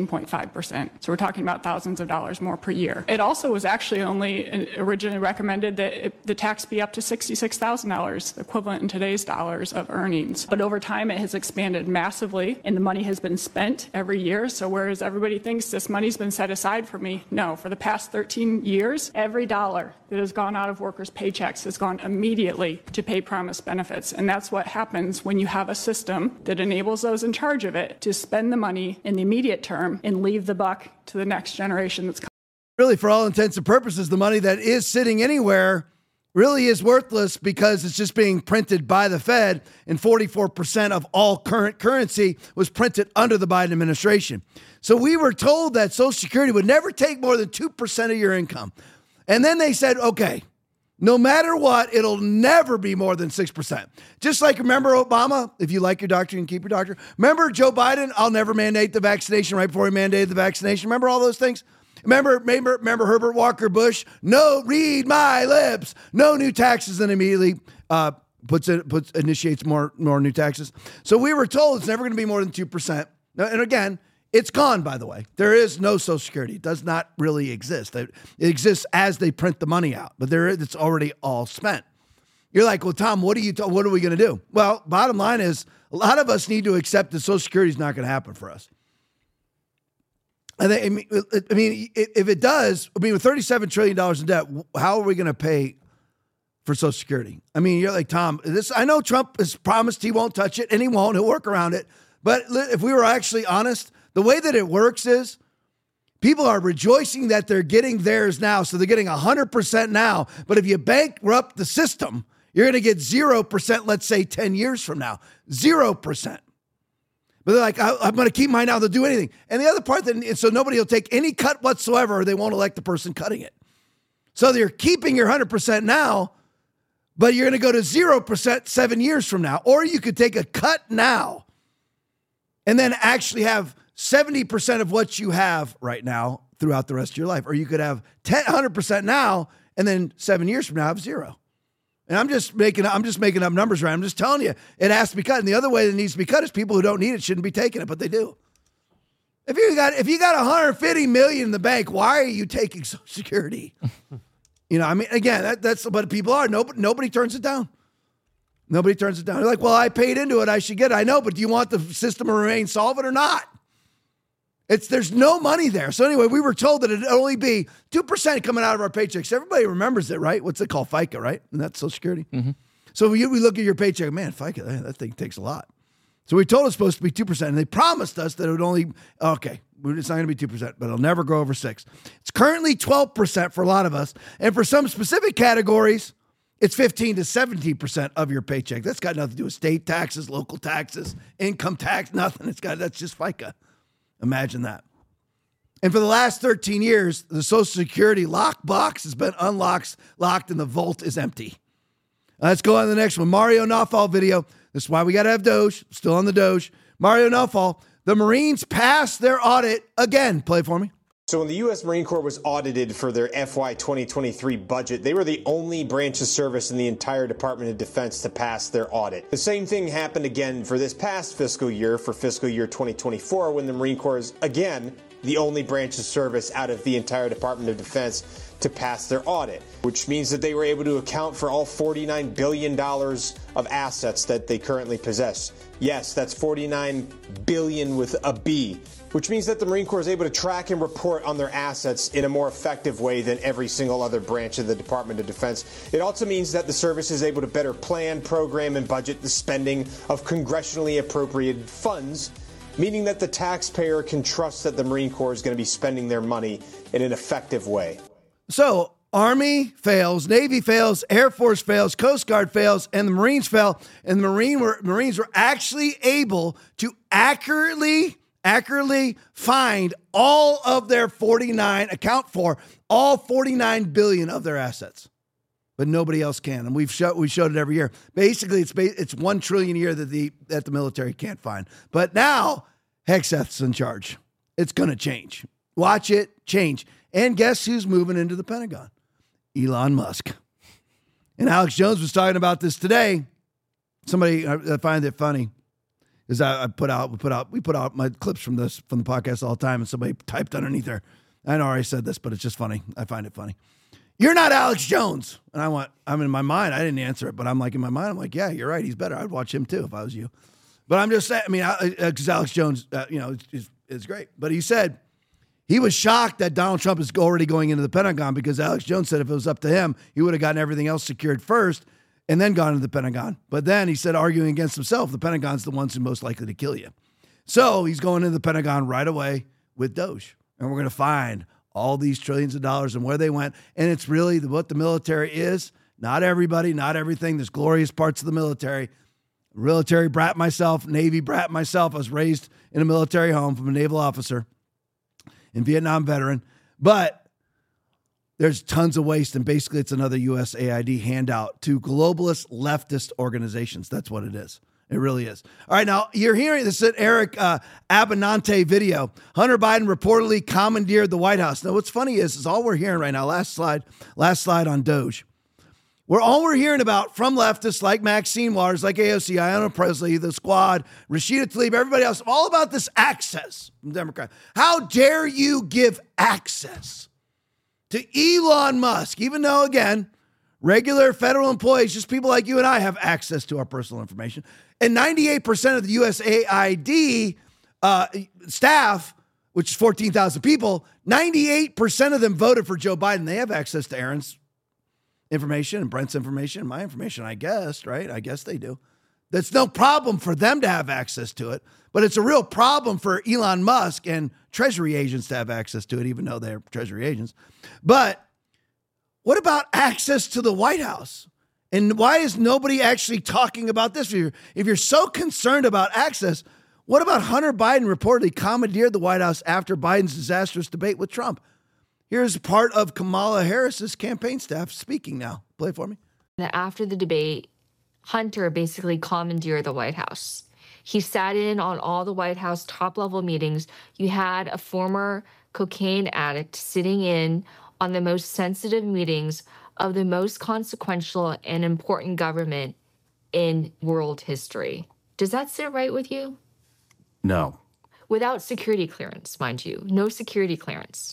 17.5%. So we're talking about thousands of dollars more per year. It also was actually only originally recommended that the tax be up to $66,000, equivalent in today's dollars of earnings. But over time it has expanded massively, and the money has been spent every year. So whereas everybody thinks this money's been set aside for me, no, for the past 13 years, every dollar that has gone out of workers' paychecks has gone immediately to pay promised benefits. And that's what happens when you have a system that enables those in charge of it to spend the money in the immediate term and leave the buck to the next generation that's coming. Really, for all intents and purposes, the money that is sitting anywhere really is worthless, because it's just being printed by the Fed, and 44% of all current currency was printed under the Biden administration. So we were told that Social Security would never take more than 2% of your income. And then they said, okay, no matter what, it'll never be more than 6%. Just like, remember Obama, if you like your doctor, you can keep your doctor. Remember Joe Biden, I'll never mandate the vaccination, right before he mandated the vaccination. Remember all those things? Remember Herbert Walker Bush? No, read my lips. No new taxes, and immediately initiates more new taxes. So we were told it's never going to be more than 2%. And again, it's gone, by the way. There is no Social Security. It does not really exist. It exists as they print the money out, but it's already all spent. You're like, well, Tom, what are we going to do? Well, bottom line is, a lot of us need to accept that Social Security is not going to happen for us. I mean, if it does, with $37 trillion in debt, how are we going to pay for Social Security. I mean, you're like, Tom, I know Trump has promised he won't touch it, and he won't. He'll work around it. But if we were actually honest, the way that it works is people are rejoicing that they're getting theirs now, so they're getting 100% now. But if you bankrupt the system, you're going to get 0%, let's say 10 years from now. 0%. But they're like, I'm going to keep mine now. They'll do anything. And the other part, so nobody will take any cut whatsoever, or they won't elect the person cutting it. So you're keeping your 100% now, but you're going to go to 0% 7 years from now. Or you could take a cut now and then actually have 70% of what you have right now throughout the rest of your life. Or you could have 100% now and then 7 years from now have 0. And I'm just making up numbers, right? I'm just telling you it has to be cut. And the other way that it needs to be cut is people who don't need it shouldn't be taking it, but they do. If you got 150 million in the bank, why are you taking Social Security? I mean, again, that's what people are. Nobody turns it down. Nobody turns it down. They're like, well, I paid into it. I should get it. I know, but do you want the system to remain solvent or not? There's no money there. So anyway, we were told that it'd only be 2% coming out of our paychecks. Everybody remembers it, right? What's it called? FICA, right? And that's Social Security. Mm-hmm. So we look at your paycheck, man, FICA, that thing takes a lot. So we told it's supposed to be 2%, and they promised us that it would only, okay, it's not going to be 2%, but it'll never go over 6%. It's currently 12% for a lot of us, and for some specific categories, it's 15 to 17% of your paycheck. That's got nothing to do with state taxes, local taxes, income tax, nothing. That's just FICA. Imagine that. And for the last 13 years, the Social Security lock box has been locked, and the vault is empty. Let's go on to the next one. Mario Nawfal video. This is why we got to have Doge. Still on the Doge. Mario Nawfal. The Marines passed their audit again. Play it for me. So when the U.S. Marine Corps was audited for their FY 2023 budget, they were the only branch of service in the entire Department of Defense to pass their audit. The same thing happened again for this past fiscal year, for fiscal year 2024, when the Marine Corps is, again, the only branch of service out of the entire Department of Defense to pass their audit, which means that they were able to account for all $49 billion of assets that they currently possess. Yes, that's 49 billion with a B, which means that the Marine Corps is able to track and report on their assets in a more effective way than every single other branch of the Department of Defense. It also means that the service is able to better plan, program, and budget the spending of congressionally appropriated funds, meaning that the taxpayer can trust that the Marine Corps is going to be spending their money in an effective way. So Army fails, Navy fails, Air Force fails, Coast Guard fails, and the Marines fail. And the Marines were actually able to accurately find all of their account for all 49 billion of their assets. But nobody else can. And we showed it every year. Basically, it's 1 trillion a year that the military can't find. But now Hegseth's in charge. It's going to change. Watch it change. And guess who's moving into the Pentagon? Elon Musk. And Alex Jones was talking about this today. Somebody, I find it funny, is we put out my clips from the podcast all the time, and somebody typed underneath there. I know I already said this, but it's just funny. I find it funny. You're not Alex Jones. And I'm in my mind, I didn't answer it, but I'm like in my mind, I'm like, yeah, you're right. He's better. I'd watch him too if I was you. But I'm just saying, because Alex Jones, is great. But he said he was shocked that Donald Trump is already going into the Pentagon, because Alex Jones said if it was up to him, he would have gotten everything else secured first and then gone to the Pentagon. But then he said, arguing against himself, the Pentagon's the ones who are most likely to kill you. So he's going into the Pentagon right away with Doge. And we're going to find all these trillions of dollars and where they went. And it's really what the military is. Not everybody, not everything. There's glorious parts of the military. Military brat myself, Navy brat myself. I was raised in a military home from a naval officer and Vietnam veteran. But there's tons of waste, and basically it's another USAID handout to globalist leftist organizations. That's what it is. It really is. All right, now you're hearing this is an Eric Abinante video. Hunter Biden reportedly commandeered the White House. Now, what's funny is all we're hearing right now, last slide on Doge. All we're hearing about from leftists like Maxine Waters, like AOC, Ayanna Presley, the Squad, Rashida Tlaib, everybody else, all about this access from Democrats. How dare you give access to Elon Musk, even though, again, regular federal employees, just people like you and I, have access to our personal information. And 98% of the USAID staff, which is 14,000 people, 98% of them voted for Joe Biden. They have access to Aaron's information and Brent's information, my information, I guess, right? I guess they do. That's no problem for them to have access to it, but it's a real problem for Elon Musk and Treasury agents to have access to it, even though they're Treasury agents. But what about access to the White House? And why is nobody actually talking about this? If you're so concerned about access, what about Hunter Biden reportedly commandeered the White House after Biden's disastrous debate with Trump? Here's part of Kamala Harris's campaign staff speaking now. Play it for me. After the debate, Hunter basically commandeered the White House. He sat in on all the White House top-level meetings. You had a former cocaine addict sitting in on the most sensitive meetings of the most consequential and important government in world history. Does that sit right with you? No. Without security clearance, mind you. No security clearance.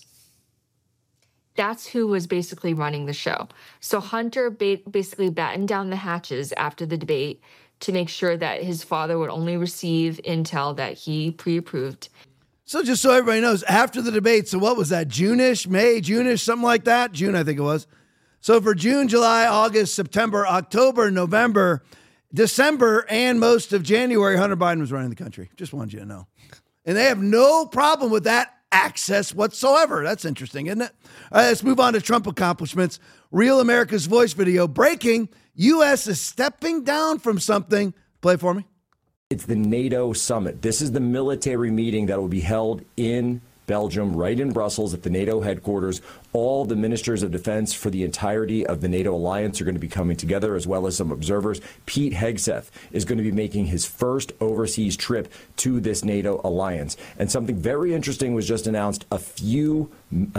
That's who was basically running the show. So Hunter basically battened down the hatches after the debate to make sure that his father would only receive intel that he pre-approved. So just so everybody knows, after the debate, so what was that, June-ish, May, June-ish, something like that? June, I think it was. So for June, July, August, September, October, November, December, and most of January, Hunter Biden was running the country. Just wanted you to know. And they have no problem with that access whatsoever. That's interesting, isn't it? All right, let's move on to Trump accomplishments. Real America's Voice video. Breaking, U.S. is stepping down from something. Play it for me. It's the NATO summit. This is the military meeting that will be held in Belgium, right in Brussels at the NATO headquarters. All the ministers of defense for the entirety of the NATO alliance are going to be coming together, as well as some observers. Pete Hegseth is going to be making his first overseas trip to this NATO alliance. And something very interesting was just announced a few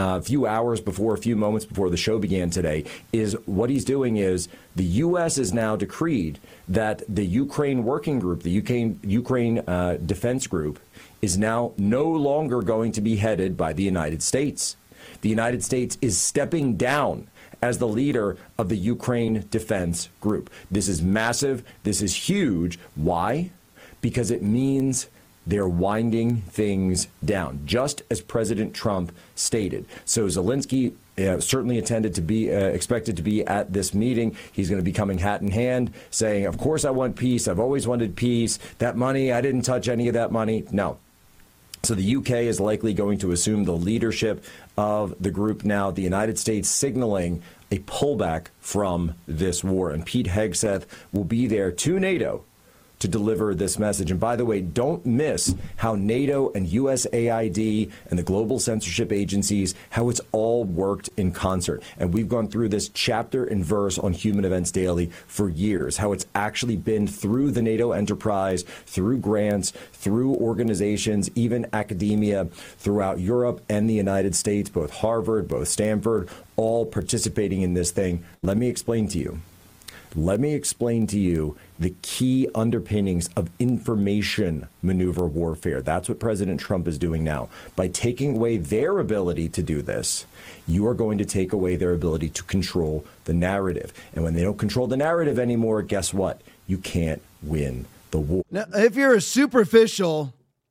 moments before the show began today, is what he's doing is the U.S. has now decreed that the Ukraine working group, the Ukraine defense group, is now no longer going to be headed by the United States. The United States is stepping down as the leader of the Ukraine defense group. This is massive. This is huge. Why? Because it means they're winding things down, just as President Trump stated. So Zelensky certainly expected to be at this meeting. He's going to be coming hat in hand, saying, of course I want peace. I've always wanted peace. That money, I didn't touch any of that money. No. So the UK is likely going to assume the leadership of the group now, the United States signaling a pullback from this war. And Pete Hegseth will be there to NATO to deliver this message. And by the way, don't miss how NATO and USAID and the global censorship agencies, how it's all worked in concert. And we've gone through this chapter and verse on Human Events Daily for years, how it's actually been through the NATO enterprise, through grants, through organizations, even academia throughout Europe and the United States, both Harvard, both Stanford, all participating in this thing. Let me explain to you. Let me explain to you the key underpinnings of information maneuver warfare. That's what President Trump is doing now. By taking away their ability to do this, you are going to take away their ability to control the narrative. And when they don't control the narrative anymore, guess what? You can't win the war. Now, if you're a superficial,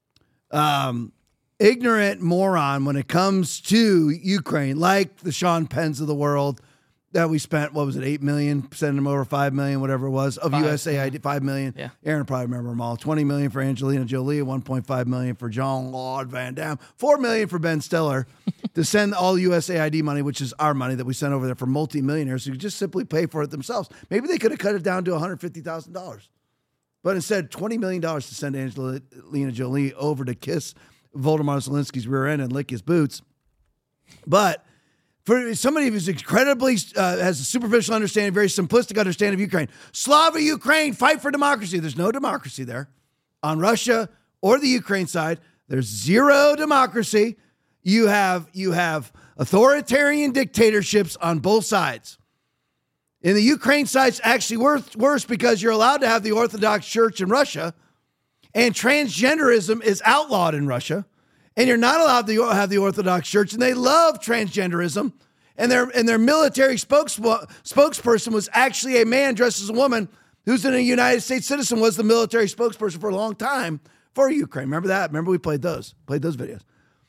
ignorant moron when it comes to Ukraine, like the Sean Penns of the world, that we spent, what was it, $8 million, sending them over $5 million, whatever it was, of USAID, $5 million. Yeah. Aaron will probably remember them all. $20 million for Angelina Jolie, $1.5 million for Jean-Claude Van Damme, $4 million for Ben Stiller to send all USAID money, which is our money that we sent over there for multimillionaires who could just simply pay for it themselves. Maybe they could have cut it down to $150,000. But instead, $20 million to send Angelina Jolie over to kiss Volodymyr Zelensky's rear end and lick his boots. But for somebody who's incredibly, has a superficial understanding, very simplistic understanding of Ukraine, Slava Ukraine, fight for democracy. There's no democracy there. On Russia or the Ukraine side, there's zero democracy. You have authoritarian dictatorships on both sides. In the Ukraine side, it's actually worse because you're allowed to have the Orthodox Church in Russia, and transgenderism is outlawed in Russia. And you're not allowed to have the Orthodox Church, and they love transgenderism. And their military spokesperson was actually a man dressed as a woman who's a United States citizen, was the military spokesperson for a long time for Ukraine. Remember that? Remember we played those videos.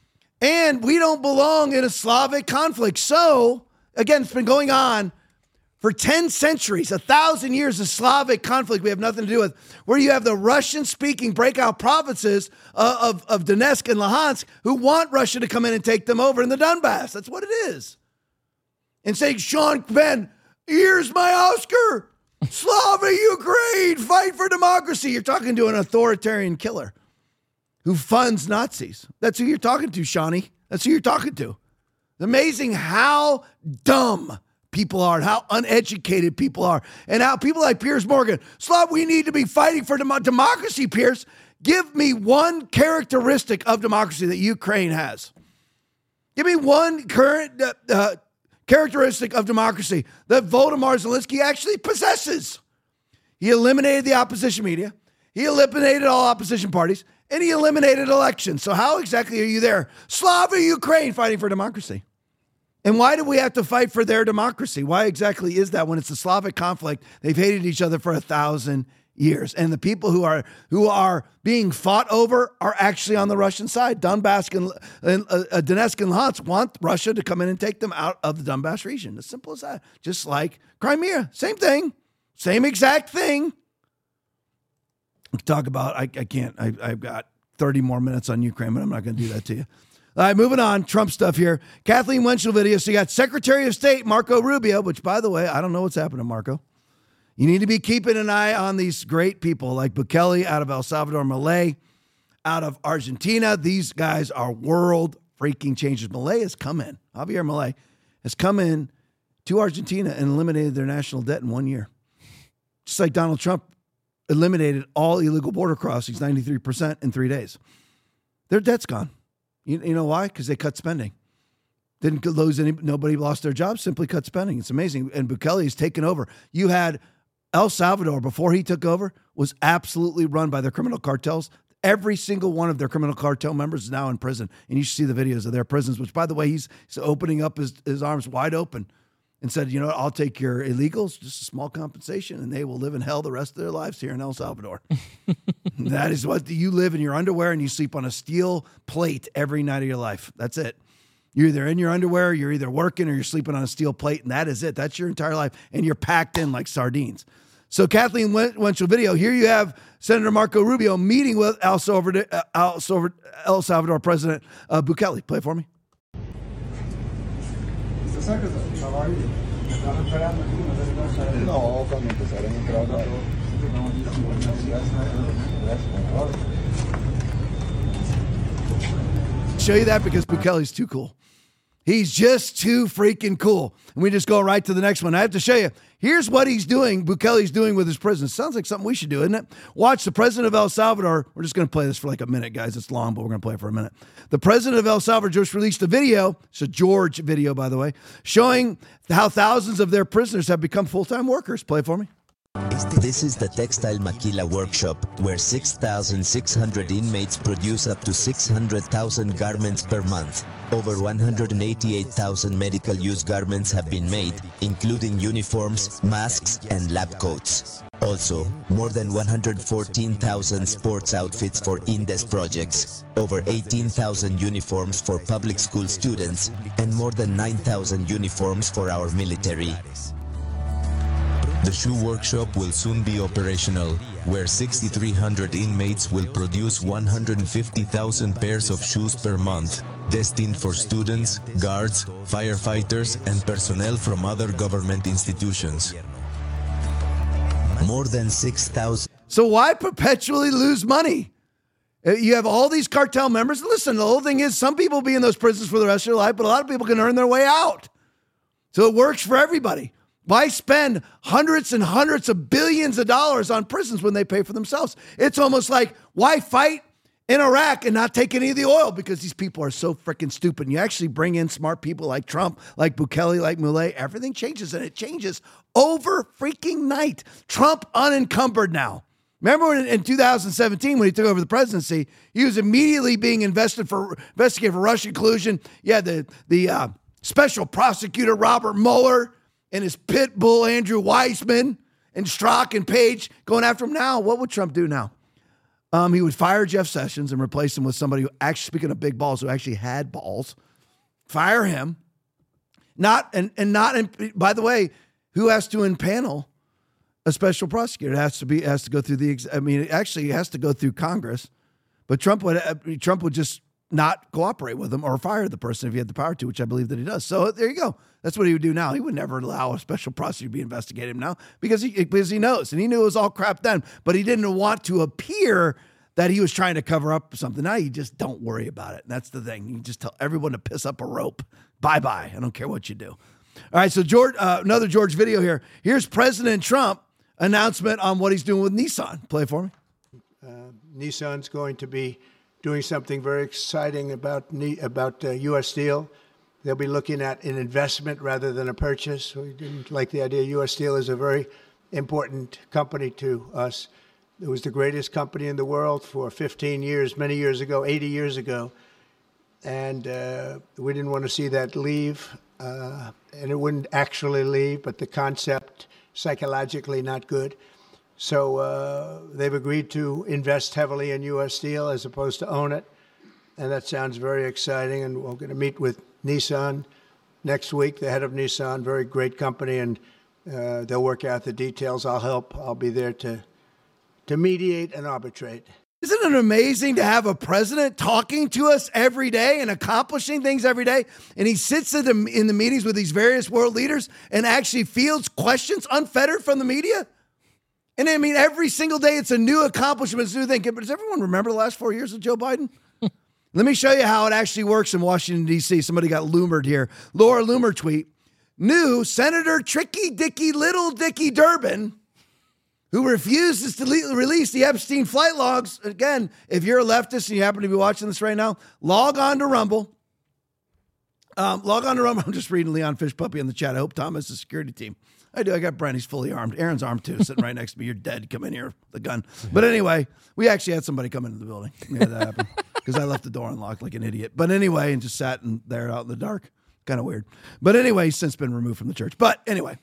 And we don't belong in a Slavic conflict. So, again, it's been going on for 10 centuries, 1,000 years of Slavic conflict we have nothing to do with, where you have the Russian-speaking breakout provinces of Donetsk and Luhansk who want Russia to come in and take them over in the Donbass. That's what it is. And saying, Sean Penn, here's my Oscar. Slava Ukraine, fight for democracy. You're talking to an authoritarian killer who funds Nazis. That's who you're talking to, Shawnee. That's who you're talking to. It's amazing how dumb people are and how uneducated people are and how people like Piers Morgan, Slav, we need to be fighting for democracy, Piers. Give me one characteristic of democracy that Ukraine has. Give me one current characteristic of democracy that Volodymyr Zelensky actually possesses. He eliminated the opposition media. He eliminated all opposition parties. And he eliminated elections. So how exactly are you there? Slava Ukraine fighting for democracy. And why do we have to fight for their democracy? Why exactly is that when it's a Slavic conflict? They've hated each other for 1,000 years. And the people who are being fought over are actually on the Russian side. Donbass and Donetsk and Luhansk want Russia to come in and take them out of the Donbass region. As simple as that. Just like Crimea. Same thing. Same exact thing. We can talk about, I can't, I've got 30 more minutes on Ukraine, but I'm not going to do that to you. All right, moving on. Trump stuff here. Kathleen Wenchel video. So you got Secretary of State Marco Rubio, which, by the way, I don't know what's happening, Marco. You need to be keeping an eye on these great people like Bukele out of El Salvador, Milei out of Argentina. These guys are world freaking changers. Milei has come in. Javier Milei has come in to Argentina and eliminated their national debt in 1 year. Just like Donald Trump eliminated all illegal border crossings, 93% in 3 days. Their debt's gone. You know why? Because they cut spending. Didn't lose nobody lost their jobs, simply cut spending. It's amazing. And Bukele's taken over. You had El Salvador, before he took over, was absolutely run by their criminal cartels. Every single one of their criminal cartel members is now in prison. And you should see the videos of their prisons, which, by the way, he's opening up his arms wide open and said, you know what, I'll take your illegals, just a small compensation, and they will live in hell the rest of their lives here in El Salvador. That is what you live in your underwear and you sleep on a steel plate every night of your life. That's it. You're either in your underwear, you're either working, or you're sleeping on a steel plate, and that is it. That's your entire life, and you're packed in like sardines. So Kathleen Wenchel video, here you have Senator Marco Rubio meeting with El Salvador President Bukele. Play it for me. Show you that because Bukele's too cool. He's just too freaking cool. And we just go right to the next one. I have to show you. Here's what he's doing, Bukele's doing with his prisons. Sounds like something we should do, isn't it? Watch the president of El Salvador. We're just going to play this for like a minute, guys. It's long, but we're going to play it for a minute. The president of El Salvador just released a video. It's a George video, by the way, showing how thousands of their prisoners have become full-time workers. Play it for me. This is the Textile Maquila workshop, where 6,600 inmates produce up to 600,000 garments per month. Over 188,000 medical use garments have been made, including uniforms, masks, and lab coats. Also, more than 114,000 sports outfits for INDES projects, over 18,000 uniforms for public school students, and more than 9,000 uniforms for our military. The shoe workshop will soon be operational, where 6,300 inmates will produce 150,000 pairs of shoes per month, destined for students, guards, firefighters, and personnel from other government institutions. More than 6,000. So why perpetually lose money? You have all these cartel members. Listen, the whole thing is some people be in those prisons for the rest of their life, but a lot of people can earn their way out. So it works for everybody. Why spend hundreds and hundreds of billions of dollars on prisons when they pay for themselves? It's almost like, why fight in Iraq and not take any of the oil? Because these people are so freaking stupid. And you actually bring in smart people like Trump, like Bukele, like Milei, everything changes, and it changes over freaking night. Trump unencumbered now. Remember in 2017 when he took over the presidency, he was immediately being investigated for Russian collusion. Yeah, the special prosecutor Robert Mueller and his pit bull Andrew Weissman and Strzok and Page going after him. Now, what would Trump do now? He would fire Jeff Sessions and replace him with somebody who actually, speaking of big balls, who actually had balls. Fire him. By the way, who has to impanel a special prosecutor? It has to go through it actually has to go through Congress, but Trump would just not cooperate with him or fire the person if he had the power to, which I believe that he does. So there you go. That's what he would do now. He would never allow a special prosecutor to be investigating him now because he knows, and he knew it was all crap then, but he didn't want to appear that he was trying to cover up something. Now you just don't worry about it. That's the thing. You just tell everyone to piss up a rope. Bye-bye. I don't care what you do. All right, so another George video here. Here's President Trump announcement on what he's doing with Nissan. Play it for me. Nissan's going to be doing something very exciting about U.S. Steel. They'll be looking at an investment rather than a purchase. We didn't like the idea. U.S. Steel is a very important company to us. It was the greatest company in the world for 15 years, many years ago, 80 years ago. And we didn't want to see that leave. And it wouldn't actually leave, but the concept, psychologically not good. So they've agreed to invest heavily in U.S. Steel as opposed to own it. And that sounds very exciting. And we're going to meet with Nissan next week, the head of Nissan, very great company. And they'll work out the details. I'll help. I'll be there to mediate and arbitrate. Isn't it amazing to have a president talking to us every day and accomplishing things every day? And he sits in the meetings with these various world leaders and actually fields questions unfettered from the media. And I mean, every single day it's a new accomplishment, it's a new thing. But does everyone remember the last 4 years of Joe Biden? Let me show you how it actually works in Washington, D.C. Somebody got Loomered here. Laura Loomer tweet, new Senator Tricky Dicky Little Dicky Durbin, who refuses to release the Epstein flight logs. Again, if you're a leftist and you happen to be watching this right now, log on to Rumble. I'm just reading Leon Fishpuppy in the chat. I hope Tom has a security team. I do. I got Brent. He's fully armed. Aaron's armed too, sitting right next to me. You're dead. Come in here with the gun. But anyway, we actually had somebody come into the building. Yeah, that happened because I left the door unlocked like an idiot. But anyway, and just sat in there out in the dark. Kind of weird. But anyway, he's since been removed from the church. But anyway.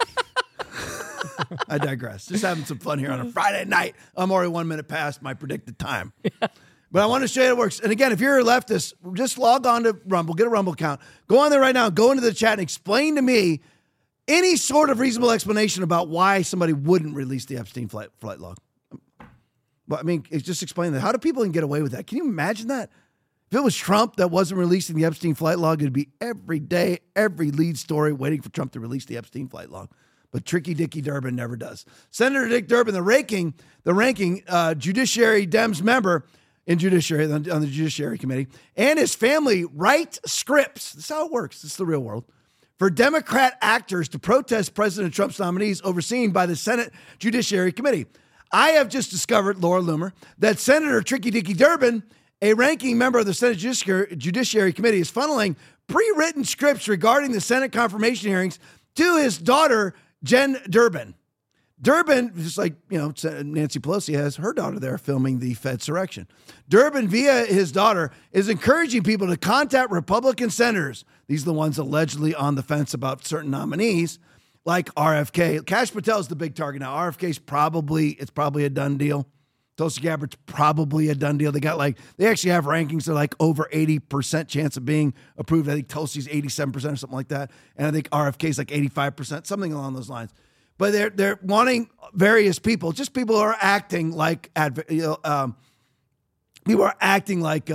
I digress. Just having some fun here on a Friday night. I'm already 1 minute past my predicted time. Yeah. But I want to show you how it works. And again, if you're a leftist, just log on to Rumble, get a Rumble account. Go on there right now, go into the chat and explain to me any sort of reasonable explanation about why somebody wouldn't release the Epstein flight log. But I mean, just explain that. How do people even get away with that? Can you imagine that? If it was Trump that wasn't releasing the Epstein flight log, it'd be every day, every lead story waiting for Trump to release the Epstein flight log. But Tricky Dicky Durbin never does. Senator Dick Durbin, the ranking Judiciary Dems member in Judiciary on the Judiciary Committee, and his family write scripts. This is how it works. This is the real world. For Democrat actors to protest President Trump's nominees overseen by the Senate Judiciary Committee. I have just discovered, Laura Loomer, that Senator Tricky Dicky Durbin, a ranking member of the Senate Judiciary Committee, is funneling pre-written scripts regarding the Senate confirmation hearings to his daughter, Jen Durbin. Durbin, just like, Nancy Pelosi has her daughter there filming the Fedsurrection. Durbin, via his daughter, is encouraging people to contact Republican senators. These are the ones allegedly on the fence about certain nominees, like RFK. Kash Patel is the big target now. RFK's probably a done deal. Tulsi Gabbard's probably a done deal. They actually have rankings that are like over 80% chance of being approved. I think Tulsi's 87% or something like that. And I think RFK's like 85%, something along those lines. But they're wanting various people, just people who are acting like, people are acting like,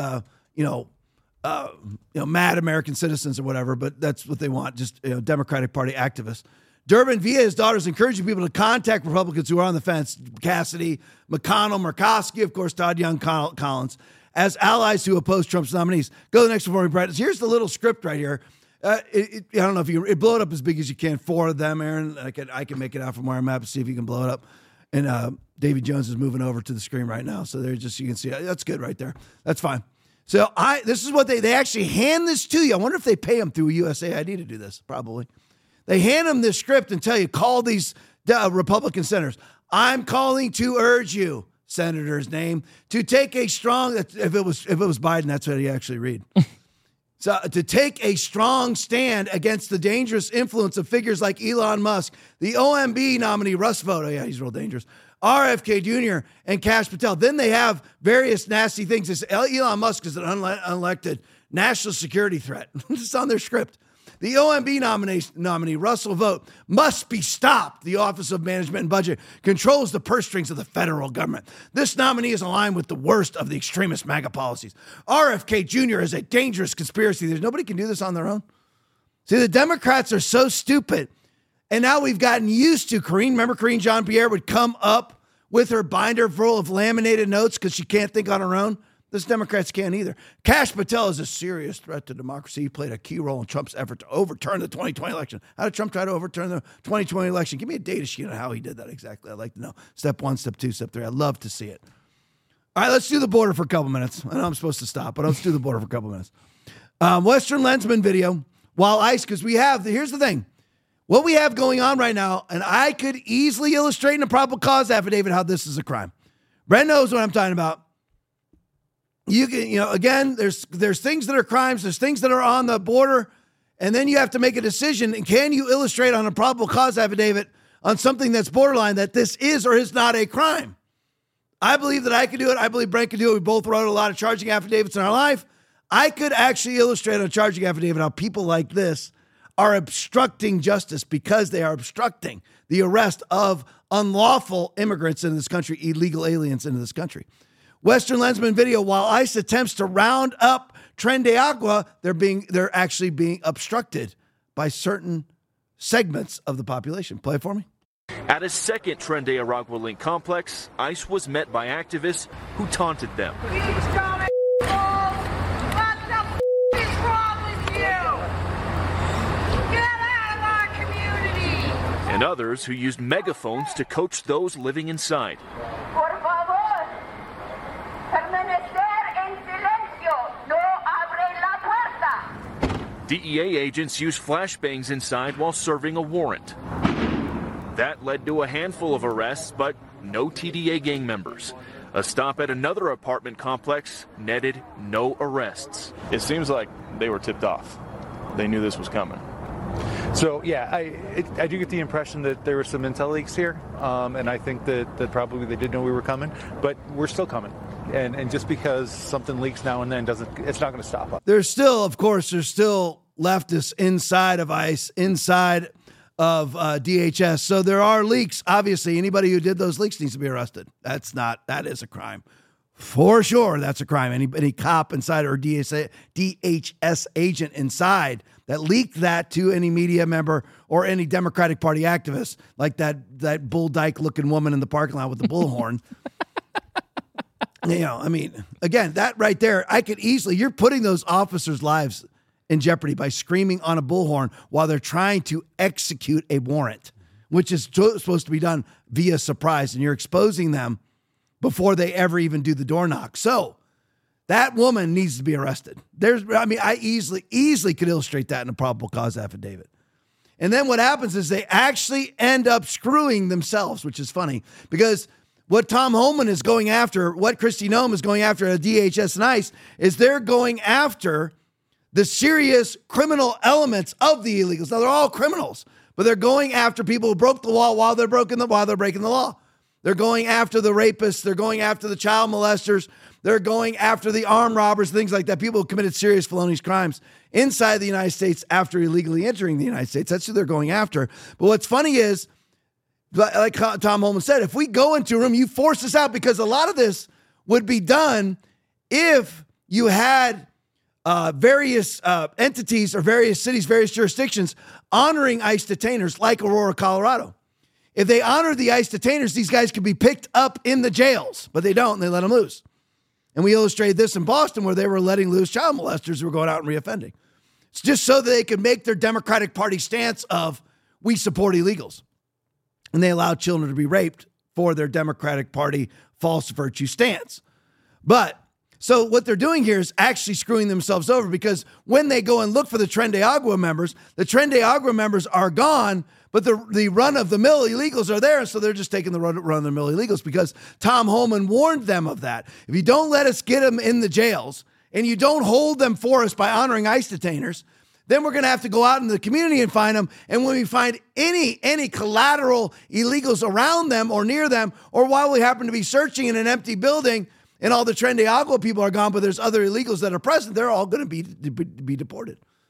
mad American citizens or whatever, but that's what they want, just Democratic Party activists. Durbin, via his daughter, is encouraging people to contact Republicans who are on the fence, Cassidy, McConnell, Murkowski, of course, Todd Young, Collins, as allies who oppose Trump's nominees. Go to the next one for me, Brett. Here's the little script right here. I don't know if you blow it up as big as you can. 4 of them, Aaron. I can make it out from where I'm at and see if you can blow it up. And Davy Jones is moving over to the screen right now. So you can see that's good right there. That's fine. So this is what they actually hand this to you. I wonder if they pay them through USAID to do this. Probably. They hand them this script and tell you, call these Republican senators. I'm calling to urge you, senator's name, to take a strong, if it was Biden, that's what he actually read. So to take a strong stand against the dangerous influence of figures like Elon Musk, the OMB nominee Russ Vought, he's real dangerous, RFK Jr. and Kash Patel. Then they have various nasty things. Elon Musk is an unelected national security threat. It's on their script. The OMB nominee, Russell Vought, must be stopped. The Office of Management and Budget controls the purse strings of the federal government. This nominee is aligned with the worst of the extremist MAGA policies. RFK Jr. is a dangerous conspiracy. There's nobody can do this on their own. See, the Democrats are so stupid. And now we've gotten used to Karine. Remember Karine Jean-Pierre would come up with her binder full of laminated notes because she can't think on her own? This Democrats can't either. Kash Patel is a serious threat to democracy. He played a key role in Trump's effort to overturn the 2020 election. How did Trump try to overturn the 2020 election? Give me a data sheet on how he did that exactly. I'd like to know. Step 1, step 2, step 3. I'd love to see it. All right, let's do the border for a couple minutes. I know I'm supposed to stop, but let's do the border for a couple minutes. Western Lensman video. While ICE, because here's the thing. What we have going on right now, and I could easily illustrate in a probable cause affidavit how this is a crime. Brent knows what I'm talking about. You can, again, there's things that are crimes, there's things that are on the border, and then you have to make a decision. And can you illustrate on a probable cause affidavit on something that's borderline that this is or is not a crime? I believe that I could do it. I believe Brent could do it. We both wrote a lot of charging affidavits in our life. I could actually illustrate on a charging affidavit how people like this are obstructing justice because they are obstructing the arrest of unlawful immigrants into this country, illegal aliens into this country. Western Lensman video, while ICE attempts to round up Tren de Agua, they're actually being obstructed by certain segments of the population. Play it for me. At a second Tren de Aragua link complex, ICE was met by activists who taunted them. And others who used megaphones to coach those living inside. DEA agents used flashbangs inside while serving a warrant. That led to a handful of arrests, but no TDA gang members. A stop at another apartment complex netted no arrests. It seems like they were tipped off. They knew this was coming. So, yeah, I do get the impression that there were some intel leaks here, and I think that probably they did know we were coming, but we're still coming. And just because something leaks now and then it's not going to stop us. There's still leftists inside of ICE, inside of DHS. So there are leaks. Obviously, anybody who did those leaks needs to be arrested. That is a crime. For sure, that's a crime. Any cop inside or DHS agent inside that leaked that to any media member or any Democratic Party activist, like that bull dyke looking woman in the parking lot with the bullhorn. Again, that right there, you're putting those officers' lives in jeopardy by screaming on a bullhorn while they're trying to execute a warrant, which is supposed to be done via surprise, and you're exposing them before they ever even do the door knock. So that woman needs to be arrested. I easily could illustrate that in a probable cause affidavit. And then what happens is they actually end up screwing themselves, which is funny because what Tom Homan is going after, what Kristi Noem is going after at DHS and ICE is they're going after the serious criminal elements of the illegals. Now, they're all criminals, but they're going after people who broke the law while they're breaking the law. They're going after the rapists. They're going after the child molesters. They're going after the armed robbers, things like that. People who committed serious felonious crimes inside the United States after illegally entering the United States. That's who they're going after. But what's funny is, like Tom Homan said, if we go into a room, you force us out, because a lot of this would be done if you had various entities or various cities, various jurisdictions honoring ICE detainers like Aurora, Colorado. If they honor the ICE detainers, these guys could be picked up in the jails, but they don't, and they let them loose. And we illustrated this in Boston where they were letting loose child molesters who were going out and reoffending. It's just so that they could make their Democratic Party stance of, we support illegals. And they allowed children to be raped for their Democratic Party false virtue stance. But so what they're doing here is actually screwing themselves over, because when they go and look for the Tren de Agua members, the Tren de Agua members are gone, but the run-of-the-mill illegals are there, and so they're just taking the run-of-the-mill illegals because Tom Homan warned them of that. If you don't let us get them in the jails and you don't hold them for us by honoring ICE detainers, then we're going to have to go out into the community and find them. And when we find any collateral illegals around them or near them, or while we happen to be searching in an empty building and all the Tren de Agua people are gone, but there's other illegals that are present, they're all going to be deported.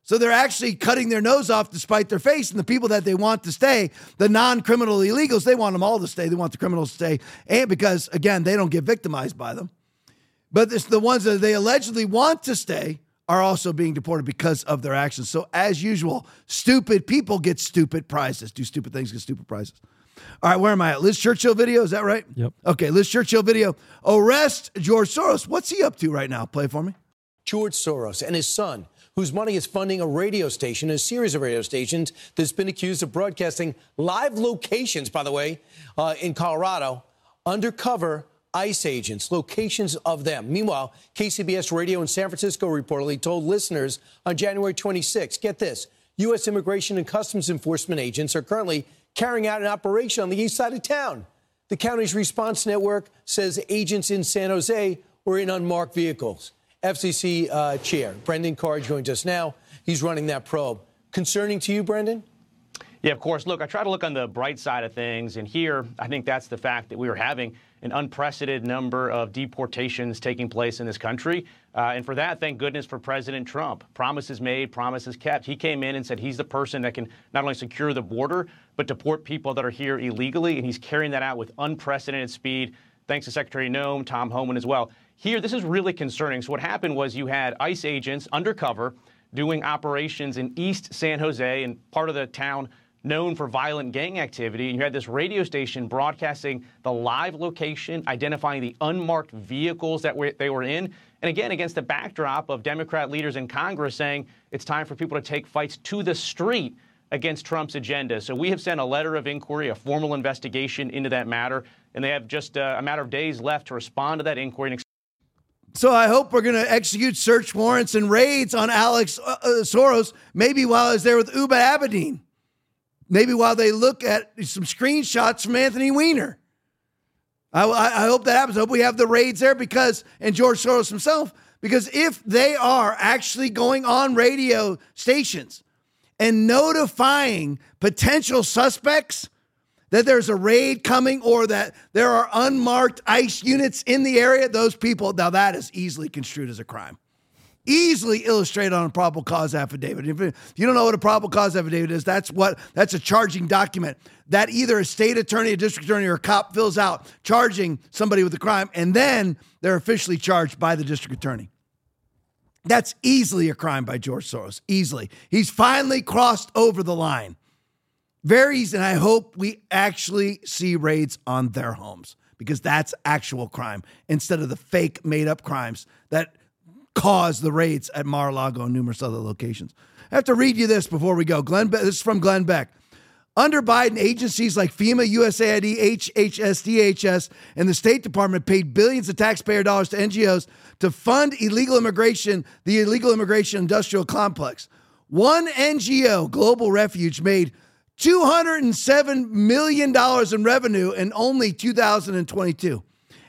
So they're actually cutting their nose off to spite their face. And the people that they want to stay, the non-criminal illegals, they want them all to stay. They want the criminals to stay. And because, again, they don't get victimized by them. But it's the ones that they allegedly want to stay are also being deported because of their actions. So as usual, stupid people get stupid prizes. Do stupid things, get stupid prizes. All right, where am I at? Liz Churchill video, is that right? Yep. Okay, Liz Churchill video. Arrest George Soros. What's he up to right now? Play it for me. George Soros and his son, whose money is funding a radio station, a series of radio stations that's been accused of broadcasting live locations, by the way, in Colorado, undercover ICE agents, locations of them. Meanwhile, KCBS Radio in San Francisco reportedly told listeners on January 26, get this, U.S. Immigration and Customs Enforcement agents are currently carrying out an operation on the east side of town. The county's response network says agents in San Jose were in unmarked vehicles. FCC Chair Brendan Carr joins us now. He's running that probe. Concerning to you, Brendan? Yeah, of course. Look, I try to look on the bright side of things. And here, I think that's the fact that we are having an unprecedented number of deportations taking place in this country. And for that, thank goodness for President Trump. Promises made, promises kept. He came in and said he's the person that can not only secure the border, but deport people that are here illegally. And he's carrying that out with unprecedented speed, thanks to Secretary Noem, Tom Homan as well. Here, this is really concerning. So what happened was you had ICE agents undercover doing operations in East San Jose, and part of the town known for violent gang activity. And you had this radio station broadcasting the live location, identifying the unmarked vehicles that they were in. And again, against the backdrop of Democrat leaders in Congress saying it's time for people to take fights to the street against Trump's agenda. So we have sent a letter of inquiry, a formal investigation into that matter, and they have just a matter of days left to respond to that inquiry. So I hope we're going to execute search warrants and raids on Alex Soros, maybe while he's there with Uba Abedin. Maybe while they look at some screenshots from Anthony Weiner. I hope that happens. I hope we have the raids there and George Soros himself, because if they are actually going on radio stations and notifying potential suspects that there's a raid coming or that there are unmarked ICE units in the area, those people, now that is easily construed as a crime. Easily illustrated on a probable cause affidavit. If you don't know what a probable cause affidavit is, that's a charging document that either a state attorney, a district attorney, or a cop fills out charging somebody with a crime, and then they're officially charged by the district attorney. That's easily a crime by George Soros. Easily. He's finally crossed over the line. Very easy, and I hope we actually see raids on their homes, because that's actual crime instead of the fake made-up crimes that cause the raids at Mar-a-Lago and numerous other locations. I have to read you this before we go. This is from Glenn Beck. Under Biden, agencies like FEMA, USAID, HHS, DHS, and the State Department paid billions of taxpayer dollars to NGOs to fund illegal immigration, the illegal immigration industrial complex. One NGO, Global Refuge, made $207 million in revenue in only 2022.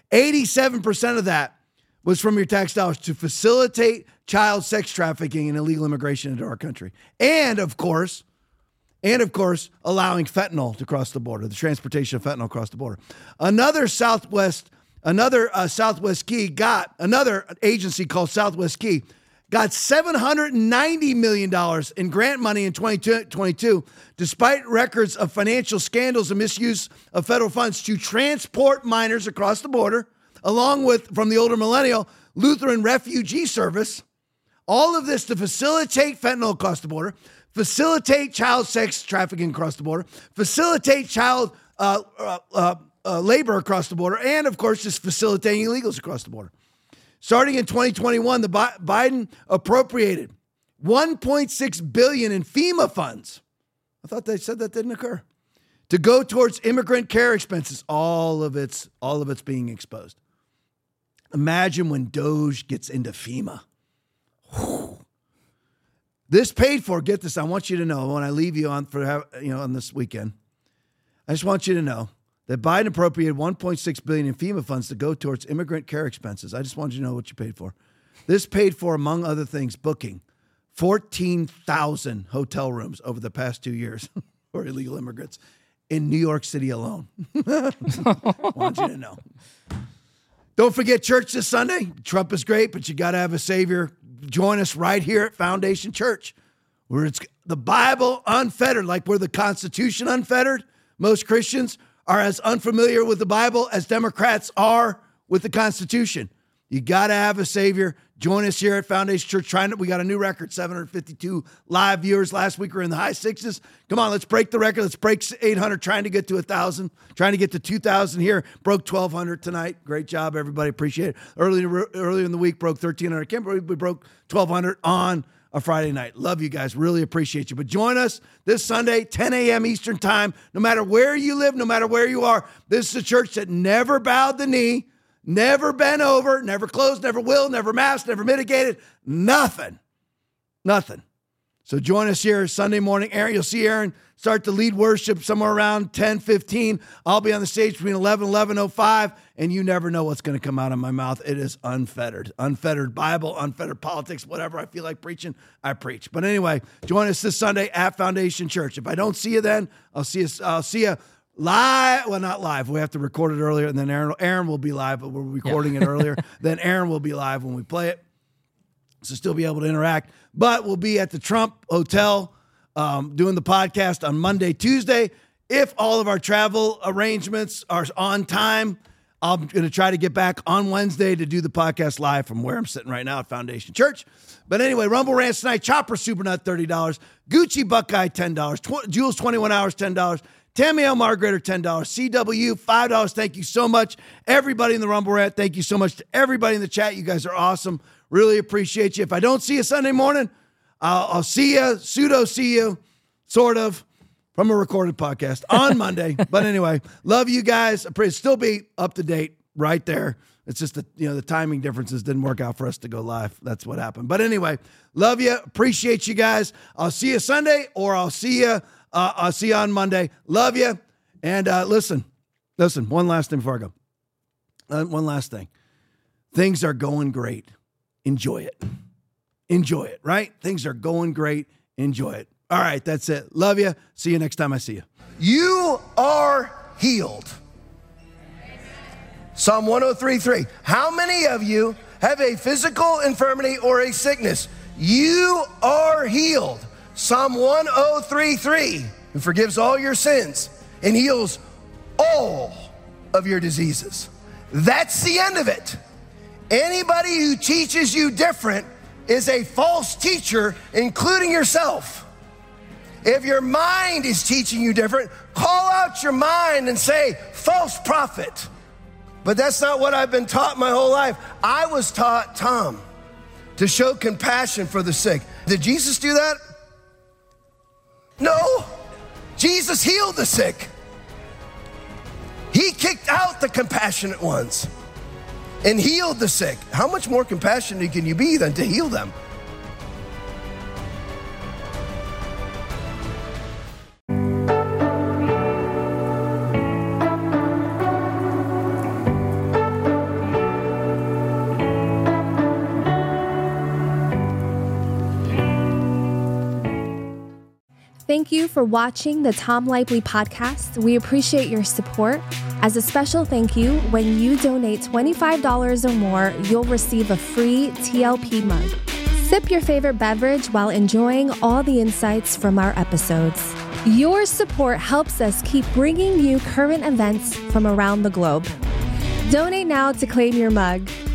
87% of that was from your tax dollars to facilitate child sex trafficking and illegal immigration into our country. And of course, allowing fentanyl to cross the border, the transportation of fentanyl across the border. Another agency called Southwest Key got $790 million in grant money in 2022, despite records of financial scandals and misuse of federal funds to transport minors across the border, along with, from the older millennial, Lutheran Refugee Service. All of this to facilitate fentanyl across the border, facilitate child sex trafficking across the border, facilitate child labor across the border, and, of course, just facilitating illegals across the border. Starting in 2021, the Biden appropriated $1.6 billion in FEMA funds. I thought they said that didn't occur. To go towards immigrant care expenses. All of it's being exposed. Imagine when DOJ gets into FEMA. Whew. This paid for, get this, I want you to know when I leave you on this weekend, I just want you to know that Biden appropriated $1.6 billion in FEMA funds to go towards immigrant care expenses. I just want you to know what you paid for. This paid for, among other things, booking 14,000 hotel rooms over the past 2 years for illegal immigrants in New York City alone. I want you to know. Don't forget church this Sunday. Trump is great, but you got to have a savior. Join us right here at Foundation Church. where it's the Bible unfettered, like we're the Constitution unfettered. Most Christians are as unfamiliar with the Bible as Democrats are with the Constitution. You got to have a Savior. Join us here at Foundation Church. We got a new record, 752 live viewers. Last week we were in the high 6s. Come on, let's break the record. Let's break 800, trying to get to 1,000, trying to get to 2,000 here. Broke 1,200 tonight. Great job, everybody. Appreciate it. Earlier in the week, broke 1,300. Can't believe we broke 1,200 on a Friday night. Love you guys. Really appreciate you. But join us this Sunday, 10 a.m. Eastern time. No matter where you live, no matter where you are, this is a church that never bowed the knee, never bent over, never closed, never will, never masked, never mitigated, nothing. So join us here Sunday morning. Aaron, you'll see Aaron start to lead worship somewhere around 10:15. I'll be on the stage between 11 and 11:05, and you never know what's going to come out of my mouth. It is unfettered. Unfettered Bible, unfettered politics, whatever I feel like preaching, I preach. But anyway, join us this Sunday at Foundation Church. If I don't see you then, I'll see you live. Well, not live. We have to record it earlier, and then Aaron will be live, but we're recording it earlier. Then Aaron will be live when we play it. So still be able to interact. But we'll be at the Trump Hotel doing the podcast on Monday, Tuesday. If all of our travel arrangements are on time, I'm going to try to get back on Wednesday to do the podcast live from where I'm sitting right now at Foundation Church. But anyway, Rumble Rants tonight, Chopper Super Nut, $30. Gucci Buckeye, $10. Jules 21 Hours, $10. Tammy L. Margaret, $10. CW, $5. Thank you so much. Everybody in the Rumble Rant, thank you so much to everybody in the chat. You guys are awesome. Really appreciate you. If I don't see you Sunday morning, I'll see you, see you, sort of, from a recorded podcast on Monday. But anyway, love you guys. I pray to still be up to date right there. It's just that, the timing differences didn't work out for us to go live. That's what happened. But anyway, love you. Appreciate you guys. I'll see you Sunday, or I'll see you on Monday. Love you. And listen, one last thing before I go. One last thing. Things are going great. Enjoy it, right? Things are going great. Enjoy it. All right, that's it. Love you. See you next time I see you. You are healed. Psalm 103:3. How many of you have a physical infirmity or a sickness? You are healed. Psalm 103:3. Who forgives all your sins and heals all of your diseases. That's the end of it. Anybody who teaches you different is a false teacher, including yourself. If your mind is teaching you different, call out your mind and say, false prophet. But that's not what I've been taught my whole life. I was taught, Tom, to show compassion for the sick. Did Jesus do that? No. Jesus healed the sick. He kicked out the compassionate ones and healed the sick. How much more compassionate can you be than to heal them? Thank you for watching the Tom Lively podcast. We appreciate your support. As a special thank you, when you donate $25 or more, you'll receive a free TLP mug. Sip your favorite beverage while enjoying all the insights from our episodes. Your support helps us keep bringing you current events from around the globe. Donate now to claim your mug.